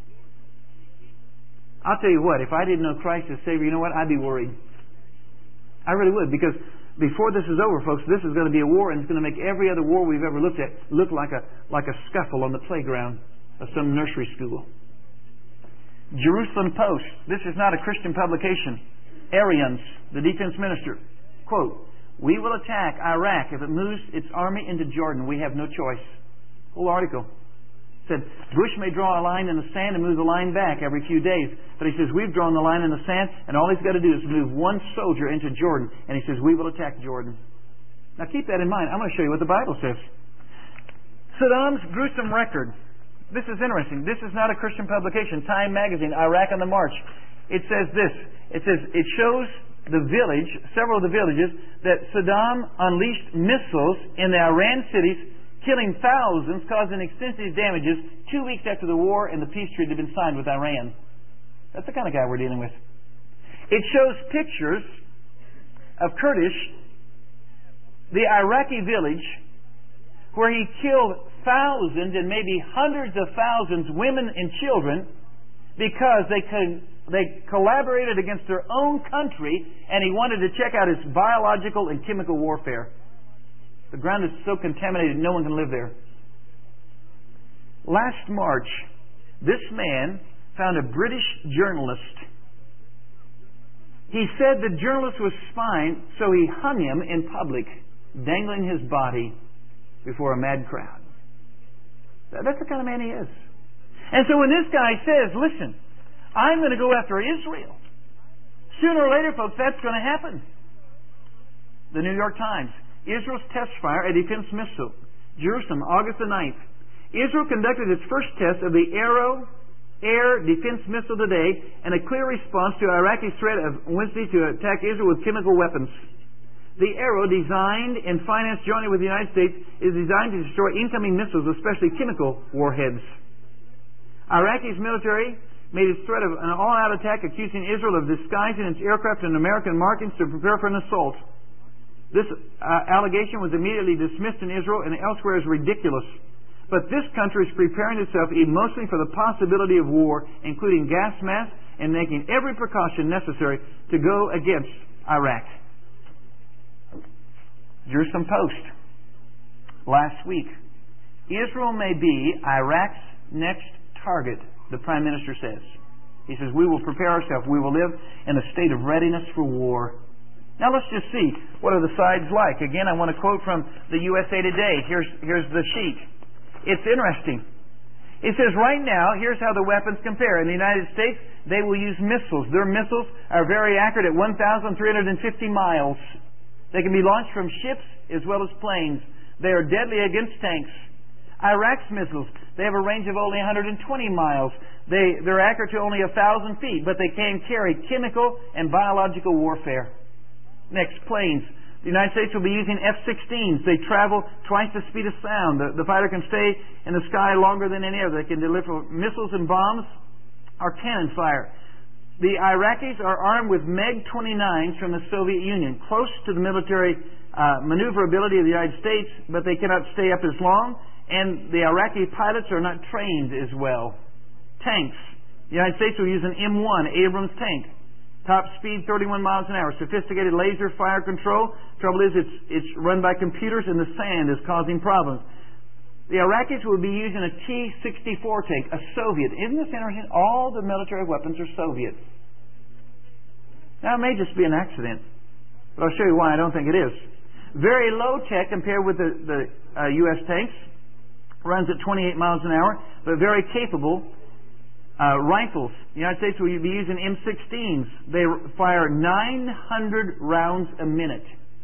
I'll tell you what, if I didn't know Christ as Savior, you know what? I'd be worried. I really would, because before this is over, folks, this is going to be a war, and it's going to make every other war we've ever looked at look like a scuffle on the playground of some nursery school. Jerusalem Post. This is not a Christian publication. Arians, the defense minister, quote, "We will attack Iraq if it moves its army into Jordan. We have no choice." Whole article said Bush may draw a line in the sand and move the line back every few days, but he says we've drawn the line in the sand, and all he's got to do is move one soldier into Jordan, and he says we will attack Jordan. Now keep that in mind. I'm going to show you what the Bible says. Saddam's gruesome record. This is interesting. This is not a Christian publication. Time magazine, Iraq on the March. It says this. It says it shows the village, several of the villages, that Saddam unleashed missiles in the Iran cities, killing thousands, causing extensive damages 2 weeks after the war and the peace treaty had been signed with Iran. That's the kind of guy we're dealing with. It shows pictures of Kurdish, the Iraqi village, where he killed thousands and maybe hundreds of thousands, women and children, because they collaborated against their own country, and he wanted to check out its biological and chemical warfare. The ground is so contaminated, no one can live there. Last March, this man found a British journalist. He said the journalist was spying, so he hung him in public, dangling his body before a mad crowd. That's the kind of man he is. And so when this guy says, listen, I'm going to go after Israel, sooner or later, folks, that's going to happen. The New York Times. Israel's test fire a defense missile. Jerusalem, August the 9th. Israel conducted its first test of the Arrow air defense missile today, and a clear response to Iraqi threat of Wednesday to attack Israel with chemical weapons. The Arrow, designed and financed jointly with the United States, is designed to destroy incoming missiles, especially chemical warheads. Iraqi's military made its threat of an all-out attack, accusing Israel of disguising its aircraft in American markings to prepare for an assault. This allegation was immediately dismissed in Israel and elsewhere as ridiculous. But this country is preparing itself emotionally for the possibility of war, including gas masks, and making every precaution necessary to go against Iraq. Jerusalem Post. Last week, Israel may be Iraq's next target, the Prime Minister says. He says, we will prepare ourselves. We will live in a state of readiness for war. Now let's just see, what are the sides like? Again, I want to quote from the USA Today. Here's the sheet. It's interesting. It says, right now, here's how the weapons compare. In the United States, they will use missiles. Their missiles are very accurate at 1,350 miles. They can be launched from ships as well as planes. They are deadly against tanks. Iraq's missiles, they have a range of only 120 miles. They're accurate to only 1,000 feet, but they can carry chemical and biological warfare. Next, planes. The United States will be using F-16s. They travel twice the speed of sound. The fighter can stay in the sky longer than any other. They can deliver missiles and bombs or cannon fire. The Iraqis are armed with MiG-29s from the Soviet Union, close to the military maneuverability of the United States, but they cannot stay up as long, and the Iraqi pilots are not trained as well. Tanks. The United States will use an M1 Abrams tank. Top speed 31 miles an hour. Sophisticated laser fire control. Trouble is, it's run by computers, and the sand is causing problems. The Iraqis will be using a T-64 tank, a Soviet. Isn't this interesting? All the military weapons are Soviet. Now, it may just be an accident, but I'll show you why I don't think it is. Very low tech compared with the U.S. tanks. Runs at 28 miles an hour, but very capable. Rifles. The United States will be using M16s. They fire 900 rounds a minute.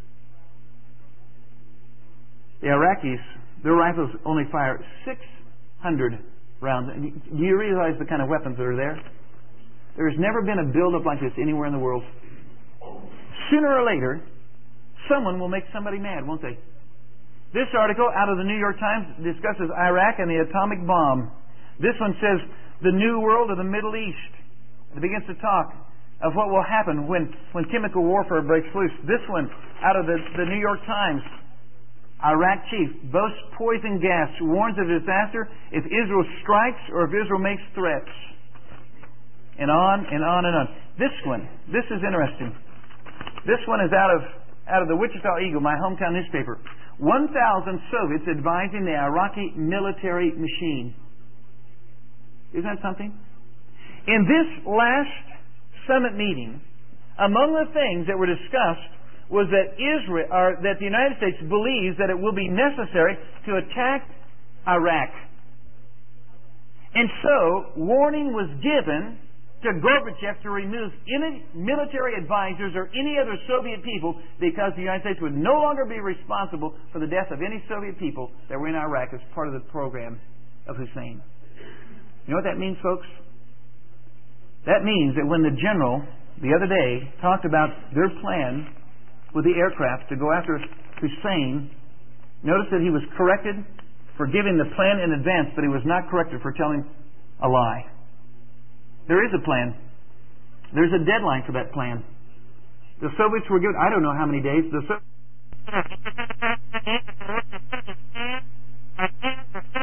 The Iraqis, their rifles only fire 600 rounds. Do you realize the kind of weapons that are there? There has never been a buildup like this anywhere in the world. Sooner or later, someone will make somebody mad, won't they? This article out of the New York Times discusses Iraq and the atomic bomb. This one says, the new world of the Middle East. It begins to talk of what will happen when chemical warfare breaks loose. This one, out of the New York Times, Iraq chief boasts poison gas, warns of disaster if Israel strikes or if Israel makes threats. And on and on and on. This one, this is interesting. This one is out of the Wichita Eagle, my hometown newspaper. 1,000 Soviets advising the Iraqi military machine. Isn't that something? In this last summit meeting, among the things that were discussed was that that the United States believes that it will be necessary to attack Iraq. And so, warning was given to Gorbachev to remove any military advisors or any other Soviet people, because the United States would no longer be responsible for the death of any Soviet people that were in Iraq as part of the program of Hussein. You know what that means, folks? That means that when the general, the other day, talked about their plan with the aircraft to go after Hussein, notice that he was corrected for giving the plan in advance, but he was not corrected for telling a lie. There is a plan. There's a deadline for that plan. The Soviets were given, I don't know how many days,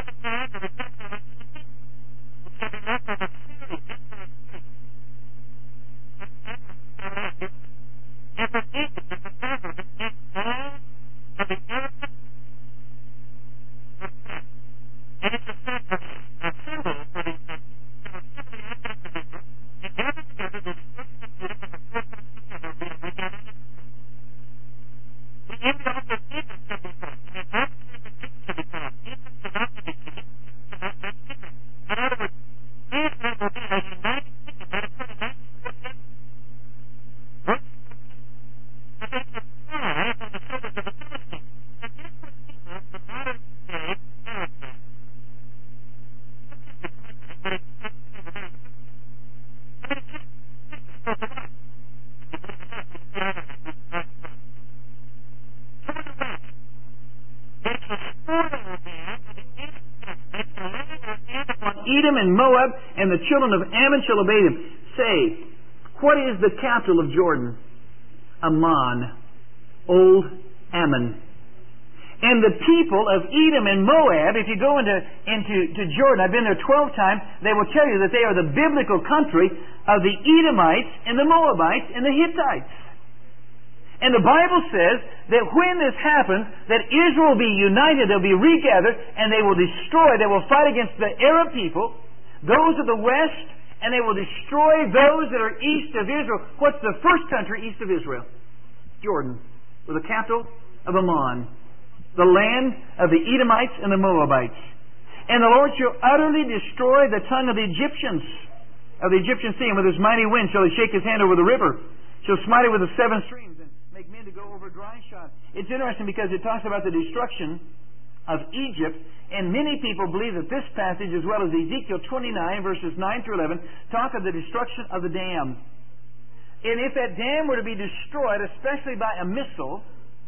Edom and Moab, and the children of Ammon shall obey them. Say, what is the capital of Jordan? Ammon, old Ammon. And the people of Edom and Moab, if you go into Jordan, I've been there 12 times, they will tell you that they are the biblical country of the Edomites and the Moabites and the Hittites. And the Bible says that when this happens, that Israel will be united, they'll be regathered, and they will destroy, they will fight against the Arab people, those of the west, and they will destroy those that are east of Israel. What's the first country east of Israel? Jordan, with the capital of Ammon, the land of the Edomites and the Moabites. And the Lord shall utterly destroy the tongue of the Egyptians, of the Egyptian sea, and with his mighty wind shall he shake his hand over the river, shall smite it with the 7 streams, and make men to go over dry shod. It's interesting because it talks about the destruction of Egypt, and many people believe that this passage, as well as Ezekiel 29, verses 9 through 11, talk of the destruction of the dam. And if that dam were to be destroyed, especially by a missile,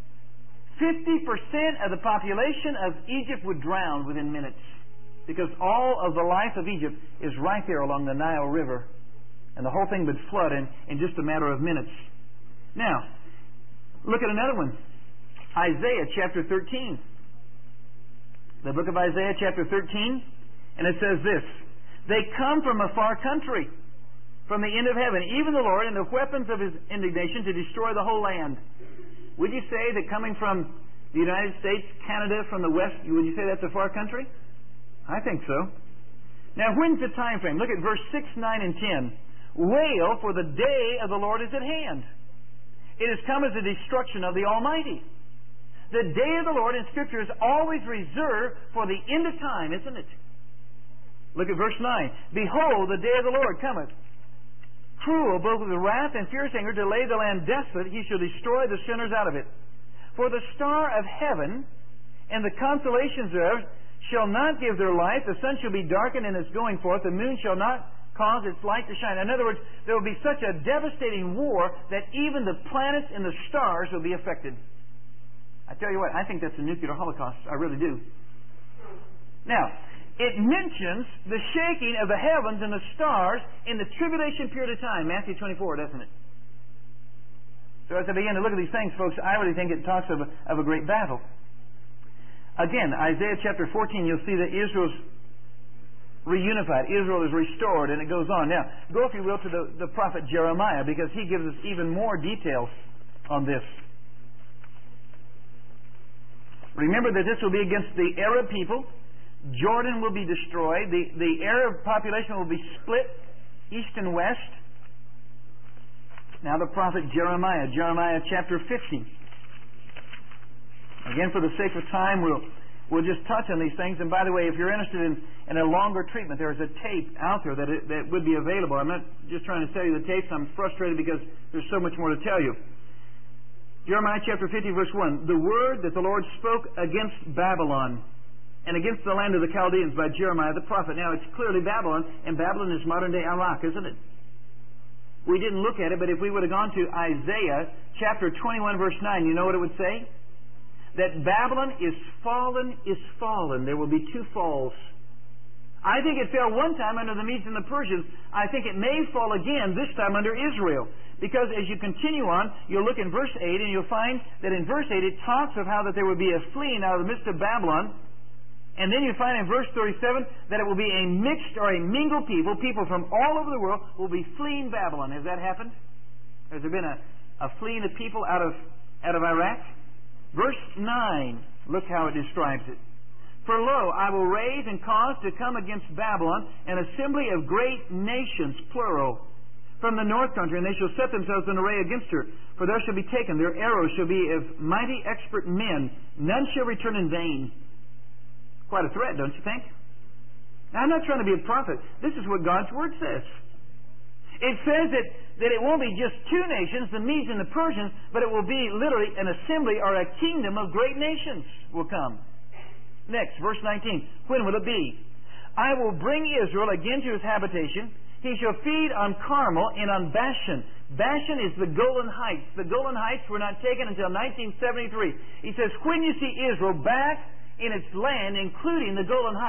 50% of the population of Egypt would drown within minutes, because all of the life of Egypt is right there along the Nile River, and the whole thing would flood in just a matter of minutes. Now, look at another one. Isaiah chapter 13. The book of Isaiah chapter 13, and it says this, they come from a far country, from the end of heaven, even the Lord, and the weapons of his indignation to destroy the whole land. Would you say that coming from the United States, Canada, from the west, would you say that's a far country? I think so. Now, when's the time frame? Look at verse 6, 9, and 10. Wail, for the day of the Lord is at hand. It has come as a destruction of the Almighty. The day of the Lord in Scripture is always reserved for the end of time, isn't it? Look at verse 9. Behold, the day of the Lord cometh, cruel, both with wrath and fierce anger, to lay the land desolate. He shall destroy the sinners out of it. For the star of heaven and the constellations thereof shall not give their light. The sun shall be darkened in its going forth. The moon shall not cause its light to shine. In other words, there will be such a devastating war that even the planets and the stars will be affected. I tell you what, I think that's a nuclear holocaust. I really do. Now, it mentions the shaking of the heavens and the stars in the tribulation period of time, Matthew 24, doesn't it? So as I begin to look at these things, folks, I really think it talks of a great battle. Again, Isaiah chapter 14, you'll see that Israel's reunified. Israel is restored, and it goes on. Now, go, if you will, to the prophet Jeremiah, because he gives us even more details on this. Remember that this will be against the Arab people. Jordan will be destroyed. The Arab population will be split east and west. Now the prophet Jeremiah chapter 50. Again, for the sake of time, we'll just touch on these things. And by the way, if you're interested in a longer treatment, there is a tape out there that would be available. I'm not just trying to tell you the tapes. I'm frustrated because there's so much more to tell you. Jeremiah chapter 50, verse 1. The word that the Lord spoke against Babylon and against the land of the Chaldeans by Jeremiah the prophet. Now, it's clearly Babylon, and Babylon is modern-day Iraq, isn't it? We didn't look at it, but if we would have gone to Isaiah chapter 21, verse 9, you know what it would say? That Babylon is fallen, is fallen. There will be 2 falls. I think it fell one time under the Medes and the Persians. I think it may fall again, this time under Israel. Because as you continue on, you'll look in verse 8, and you'll find that in verse 8 it talks of how that there would be a fleeing out of the midst of Babylon. And then you find in verse 37 that it will be a mixed or a mingled people. People from all over the world will be fleeing Babylon. Has that happened? Has there been a fleeing of people out of Iraq? Verse 9, look how it describes it. For lo, I will raise and cause to come against Babylon an assembly of great nations, plural, from the north country, and they shall set themselves in array against her. For there shall be taken, their arrows shall be of mighty expert men. None shall return in vain. Quite a threat, don't you think? Now, I'm not trying to be a prophet. This is what God's Word says. It says that it won't be just 2 nations, the Medes and the Persians, but it will be literally an assembly or a kingdom of great nations will come. Next, verse 19. When will it be? I will bring Israel again to his habitation. He shall feed on Carmel and on Bashan. Bashan is the Golan Heights. The Golan Heights were not taken until 1973. He says, when you see Israel back in its land, including the Golan Heights,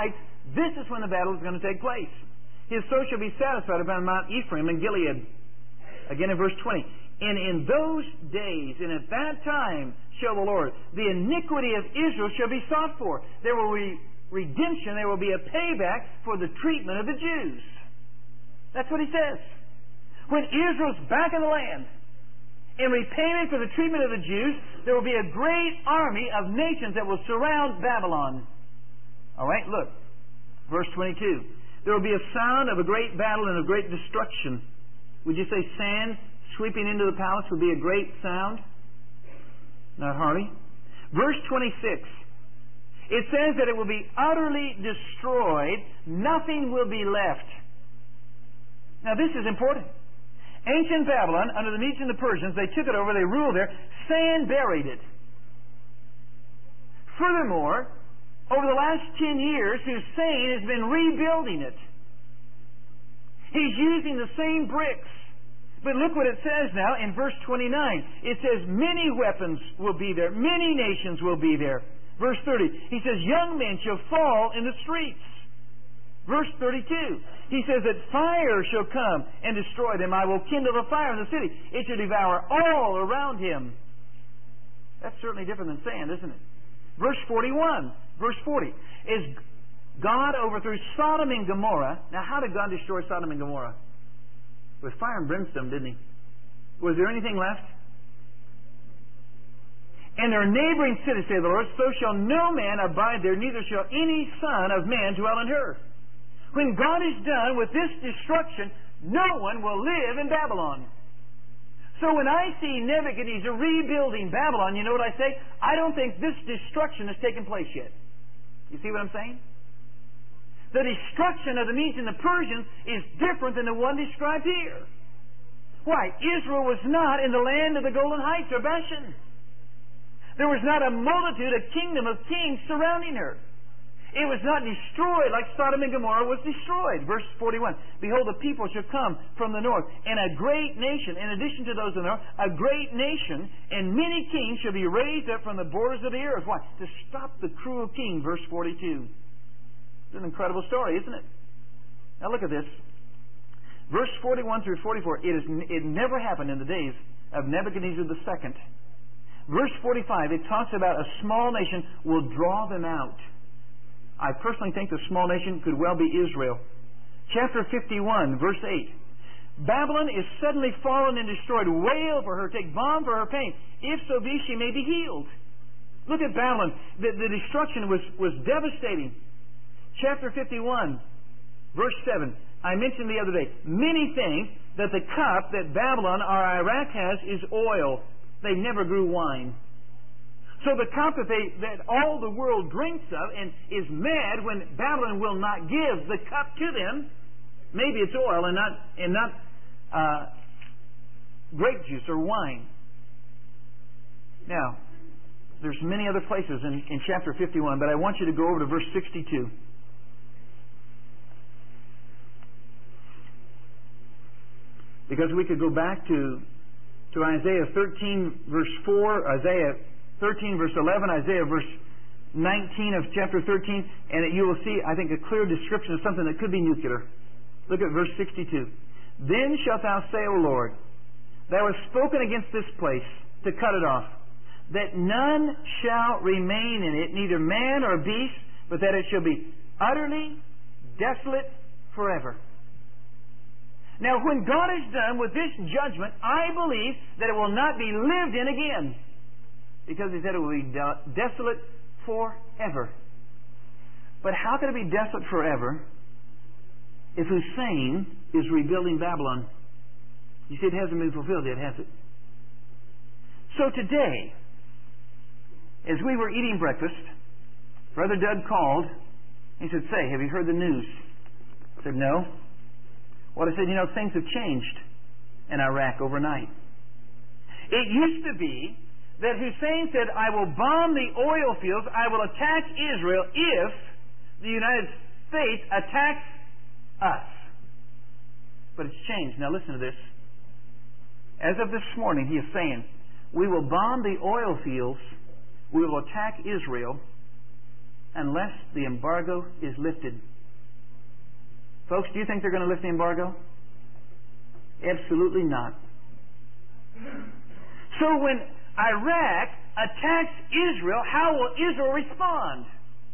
This is when the battle is going to take place. His soul shall be satisfied upon Mount Ephraim and Gilead. Again in verse 20. And in those days, and at that time, shall the Lord, the iniquity of Israel shall be sought for. There will be redemption, there will be a payback for the treatment of the Jews. That's what he says. When Israel's back in the land, in repayment for the treatment of the Jews, there will be a great army of nations that will surround Babylon. All right, look. Verse 22. There will be a sound of a great battle and a great destruction. Would you say sand sweeping into the palace would be a great sound? Not hardly. Verse 26. It says that it will be utterly destroyed. Nothing will be left. Now this is important. Ancient Babylon, under the Medes and the Persians, they took it over, they ruled there. Sand buried it. Furthermore, over the last 10 years, Hussein has been rebuilding it. He's using the same bricks. But look what it says now in verse 29. It says, many weapons will be there. Many nations will be there. Verse 30. He says, young men shall fall in the streets. Verse 32. He says that fire shall come and destroy them. I will kindle a fire in the city. It shall devour all around him. That's certainly different than sand, isn't it? Verse 41. Verse 40. Is God overthrew Sodom and Gomorrah. Now, how did God destroy Sodom and Gomorrah? With fire and brimstone, didn't He? Was there anything left? And their neighboring cities, say the Lord, so shall no man abide there, neither shall any son of man dwell in her. When God is done with this destruction, no one will live in Babylon. So when I see Nebuchadnezzar rebuilding Babylon, you know what I say? I don't think this destruction has taken place yet. You see what I'm saying? The destruction of the Medes and the Persians is different than the one described here. Why? Israel was not in the land of the Golden Heights or Bashan. There was not a multitude, a kingdom of kings surrounding her. It was not destroyed like Sodom and Gomorrah was destroyed. Verse 41. Behold, the people shall come from the north, and a great nation, in addition to those in the north, a great nation, and many kings shall be raised up from the borders of the earth. Why? To stop the cruel king. Verse 42. It's an incredible story, isn't it? Now look at this. Verse 41 through 44. It never happened in the days of Nebuchadnezzar II. Verse 45, it talks about a small nation will draw them out. I personally think the small nation could well be Israel. Chapter 51, verse 8. Babylon is suddenly fallen and destroyed. Wail for her, take balm for her pain. If so be, she may be healed. Look at Babylon. The destruction was devastating. Chapter 51, verse 7. I mentioned the other day, many think that the cup that Babylon or Iraq has is oil. They never grew wine. So the cup that all the world drinks of and is mad when Babylon will not give the cup to them, maybe it's oil and not grape juice or wine. Now, there's many other places in chapter 51, but I want you to go over to verse 62. Because we could go back to Isaiah 13 verse 4, Isaiah 13 verse 11, Isaiah verse 19 of chapter 13, and you will see, I think, a clear description of something that could be nuclear. Look at verse 62. Then shalt thou say, O Lord, thou hast spoken against this place to cut it off, that none shall remain in it, neither man or beast, but that it shall be utterly desolate forever. Now, when God is done with this judgment, I believe that it will not be lived in again. Because He said it will be desolate forever. But how can it be desolate forever if Hussein is rebuilding Babylon? You see, it hasn't been fulfilled yet, has it? So today, as we were eating breakfast, Brother Doug called. He said, "Say, have you heard the news?" I said, "No." Well, I said, "You know, things have changed in Iraq overnight. It used to be that Hussein said, I will bomb the oil fields, I will attack Israel if the United States attacks us." But it's changed. Now listen to this. As of this morning, he is saying, we will bomb the oil fields, we will attack Israel unless the embargo is lifted Folks, do you think they're going to lift the embargo? Absolutely not. So when Iraq attacks Israel, how will Israel respond?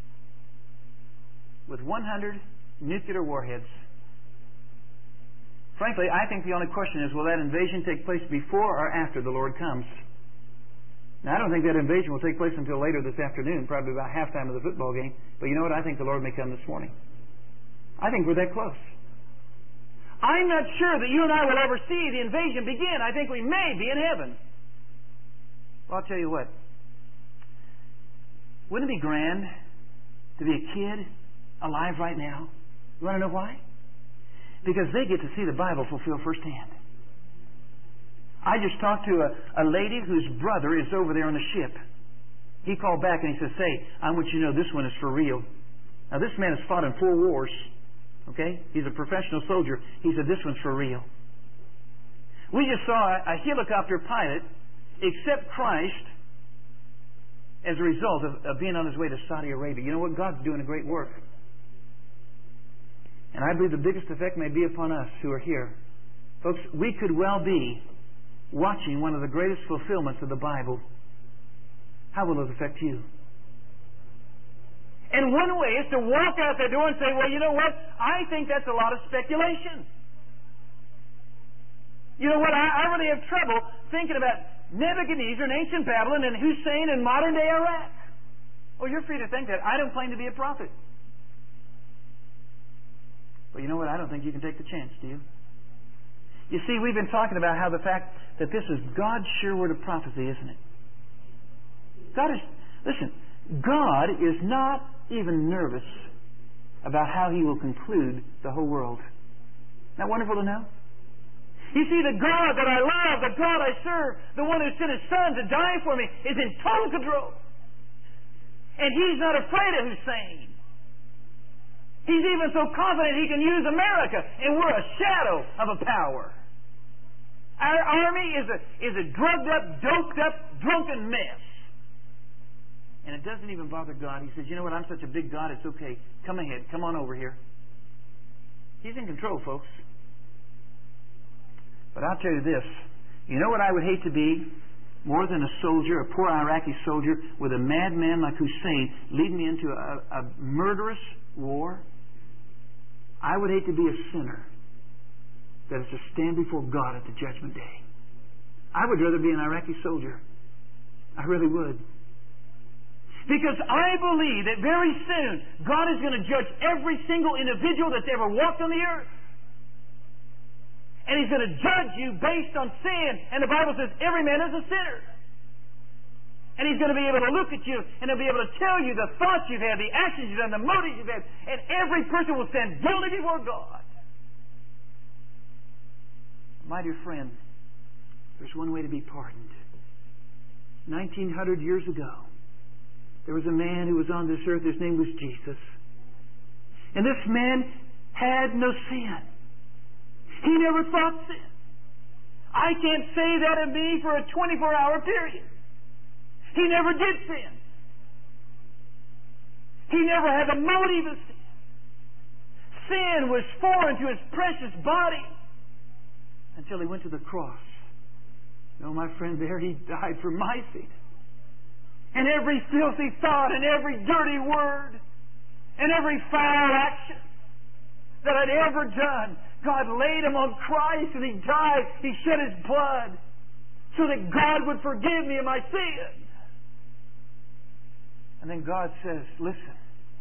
With 100 nuclear warheads. Frankly, I think the only question is, will that invasion take place before or after the Lord comes? Now, I don't think that invasion will take place until later this afternoon, probably about halftime of the football game. But you know what? I think the Lord may come this morning. I think we're that close. I'm not sure that you and I will ever see the invasion begin. I think we may be in heaven. Well, I'll tell you what. Wouldn't it be grand to be a kid alive right now? You want to know why? Because they get to see the Bible fulfilled firsthand. I just talked to a lady whose brother is over there on the ship. He called back and he says, "Say, I want you to know this one is for real." Now, this man has fought in 4 wars. Okay? He's a professional soldier. He said, "This one's for real." We just saw a helicopter pilot accept Christ as a result of being on his way to Saudi Arabia. You know what? God's doing a great work. And I believe the biggest effect may be upon us who are here. Folks, we could well be watching one of the greatest fulfillments of the Bible. How will it affect you? And one way is to walk out the door and say, "Well, you know what? I think that's a lot of speculation. You know what? I really have trouble thinking about Nebuchadnezzar in ancient Babylon and Hussein in modern day Iraq." Well, you're free to think that. I don't claim to be a prophet. But you know what? I don't think you can take the chance, do you? You see, we've been talking about how the fact that this is God's sure word of prophecy, isn't it? Listen, God is not even nervous about how He will conclude the whole world. Isn't that wonderful to know? You see, the God that I love, the God I serve, the one who sent His Son to die for me, is in total control. And He's not afraid of Hussein. He's even so confident He can use America, and we're a shadow of a power. Our army is a drugged up, doped up, drunken mess. And it doesn't even bother God. He says, "You know what? I'm such a big God, it's okay. Come ahead. Come on over here." He's in control, folks. But I'll tell you this. You know what I would hate to be? More than a soldier, a poor Iraqi soldier, with a madman like Hussein leading me into a murderous war. I would hate to be a sinner that is to stand before God at the judgment day. I would rather be an Iraqi soldier. I really would. Because I believe that very soon God is going to judge every single individual that's ever walked on the earth. And He's going to judge you based on sin. And the Bible says every man is a sinner. And He's going to be able to look at you and He'll be able to tell you the thoughts you've had, the actions you've done, the motives you've had. And every person will stand guilty before God. My dear friend, there's one way to be pardoned. 1900 years ago, there was a man who was on this earth. His name was Jesus. And this man had no sin. He never thought sin. I can't say that of me for a 24-hour period. He never did sin. He never had the motive of sin. Sin was foreign to His precious body until He went to the cross. No, my friend, there He died for my sin. And every filthy thought and every dirty word and every foul action that I'd ever done, God laid Him on Christ and He died. He shed His blood so that God would forgive me of my sin. And then God says, "Listen,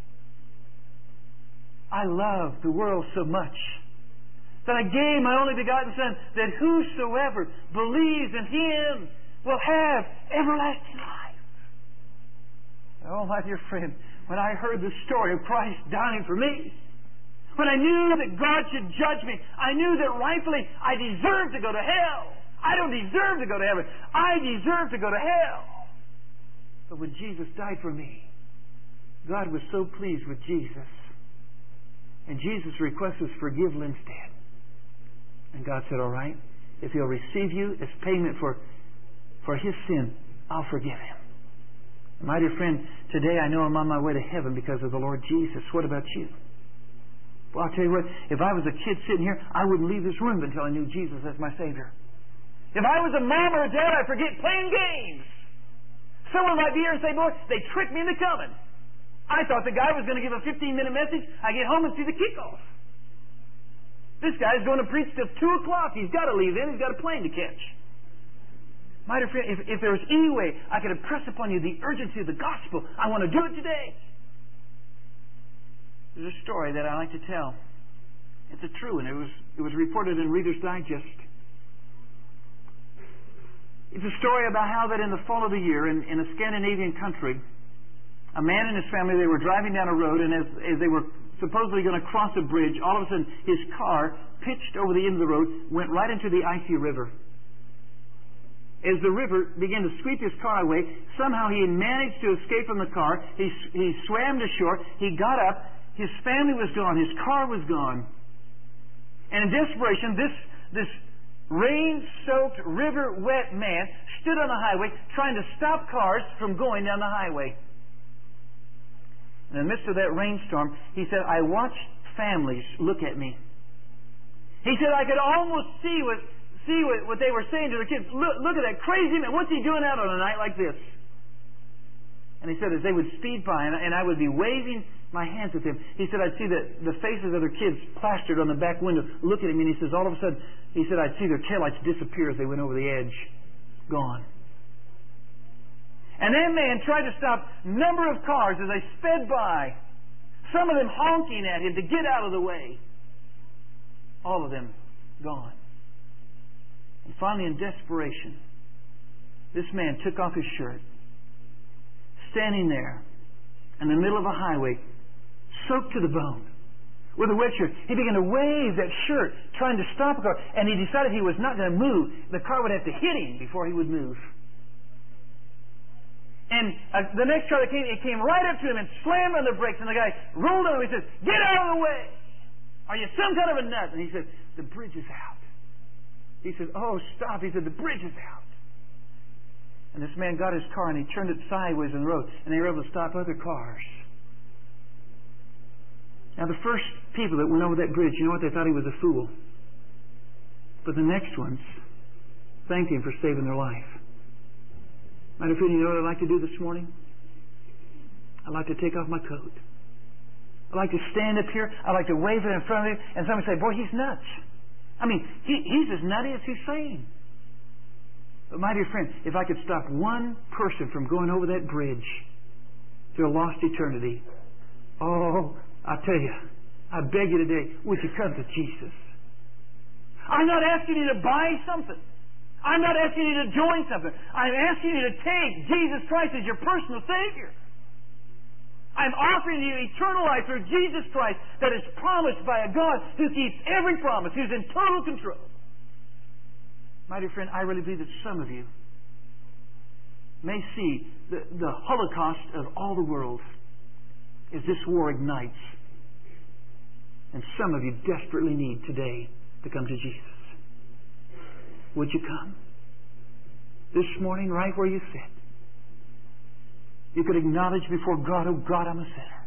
I love the world so much that I gave my only begotten Son, that whosoever believes in Him will have everlasting life." Oh, my dear friend, when I heard the story of Christ dying for me, when I knew that God should judge me, I knew that rightfully I deserved to go to hell. I don't deserve to go to heaven. I deserve to go to hell. But when Jesus died for me, God was so pleased with Jesus. And Jesus' request was, "Forgive Lindstedt." And God said, "All right, if he'll receive you as payment for his sin, I'll forgive him." My dear friend, today I know I'm on my way to heaven because of the Lord Jesus. What about you? Well, I'll tell you what, if I was a kid sitting here, I wouldn't leave this room until I knew Jesus as my Savior. If I was a mom or a dad, I'd forget playing games. Someone might be here and say, boy, they tricked me into coming. I thought the guy was going to give a 15-minute message. I get home and see the kickoff. This guy's going to preach till 2 o'clock. He's got to leave then. He's got a plane to catch. My dear friend, if there was any way I could impress upon you the urgency of the gospel, I want to do it today. There's a story that I like to tell. It's a true one. It was reported in Reader's Digest. It's a story about how that in the fall of the year in a Scandinavian country, a man and his family, they were driving down a road, and as they were supposedly going to cross a bridge, all of a sudden his car pitched over the end of the road, went right into the icy river. As the river began to sweep his car away, somehow he managed to escape from the car. He swam to shore. He got up. His family was gone. His car was gone. And in desperation, this rain-soaked, river-wet man stood on the highway trying to stop cars from going down the highway. In the midst of that rainstorm, he said, I watched families look at me. He said, I could almost see what they were saying to their kids. Look at that crazy man. What's he doing out on a night like this? And he said, as they would speed by, and I would be waving my hands at them, he said, I'd see the faces of their kids plastered on the back window, looking at me, and he says, all of a sudden, he said, I'd see their taillights disappear as they went over the edge. Gone. And that man tried to stop a number of cars as they sped by, some of them honking at him to get out of the way. All of them gone. And finally, in desperation, this man took off his shirt, standing there in the middle of a highway, soaked to the bone, with a wet shirt. He began to wave that shirt, trying to stop a car, and he decided he was not going to move. The car would have to hit him before he would move. And the next car that came, it came right up to him and slammed on the brakes, and the guy rolled on him. He says, get out of the way! Are you some kind of a nut? And he said, the bridge is out. He said, oh, stop. He said, the bridge is out. And this man got his car and he turned it sideways in the road, and they were able to stop other cars. Now, the first people that went over that bridge, you know what? They thought he was a fool. But the next ones thanked him for saving their life. My dear friend, you know what I'd like to do this morning? I'd like to take off my coat. I'd like to stand up here. I'd like to wave it in front of him, and somebody say, boy, he's nuts. I mean, he's as nutty as he's saying. But my dear friend, if I could stop one person from going over that bridge to a lost eternity, oh, I tell you, I beg you today, would you come to Jesus? I'm not asking you to buy something. I'm not asking you to join something. I'm asking you to take Jesus Christ as your personal Savior. I'm offering you eternal life through Jesus Christ that is promised by a God who keeps every promise, who's in total control. My dear friend, I really believe that some of you may see the Holocaust of all the world as this war ignites. And some of you desperately need today to come to Jesus. Would you come? This morning, right where you sit, you could acknowledge before God, oh God, I'm a sinner.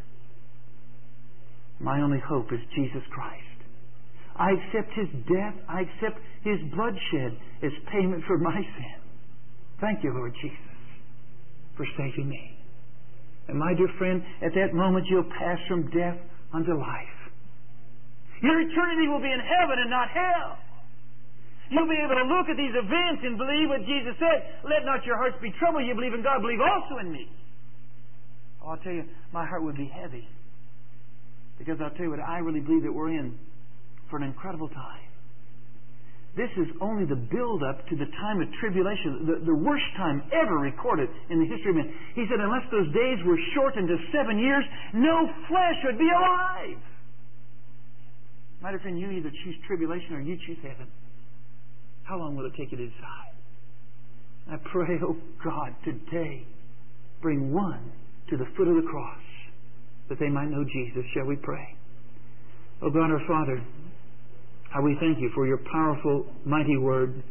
My only hope is Jesus Christ. I accept His death. I accept His bloodshed as payment for my sin. Thank you, Lord Jesus, for saving me. And my dear friend, at that moment you'll pass from death unto life. Your eternity will be in heaven and not hell. You'll be able to look at these events and believe what Jesus said. Let not your hearts be troubled. You believe in God, believe also in me. Oh, I'll tell you, my heart would be heavy. Because I'll tell you what, I really believe that we're in for an incredible time. This is only the build-up to the time of tribulation, the worst time ever recorded in the history of man. He said, unless those days were shortened to 7 years, no flesh would be alive. My dear friend, you either choose tribulation or you choose heaven. How long will it take you to decide? I pray, oh God, today, bring one to the foot of the cross that they might know Jesus. Shall we pray? Oh God, our Father, how we thank you for your powerful, mighty word,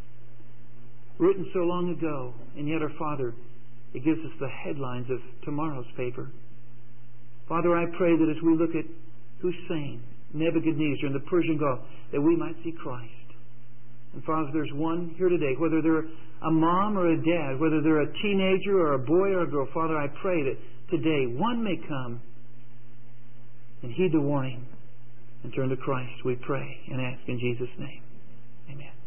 written so long ago, and yet, our Father, it gives us the headlines of tomorrow's paper. Father, I pray that as we look at Hussein, Nebuchadnezzar in the Persian Gulf, that we might see Christ. And Father, if there's one here today, whether they're a mom or a dad, whether they're a teenager or a boy or a girl, Father, I pray that today one may come and heed the warning and turn to Christ, we pray and ask in Jesus' name. Amen.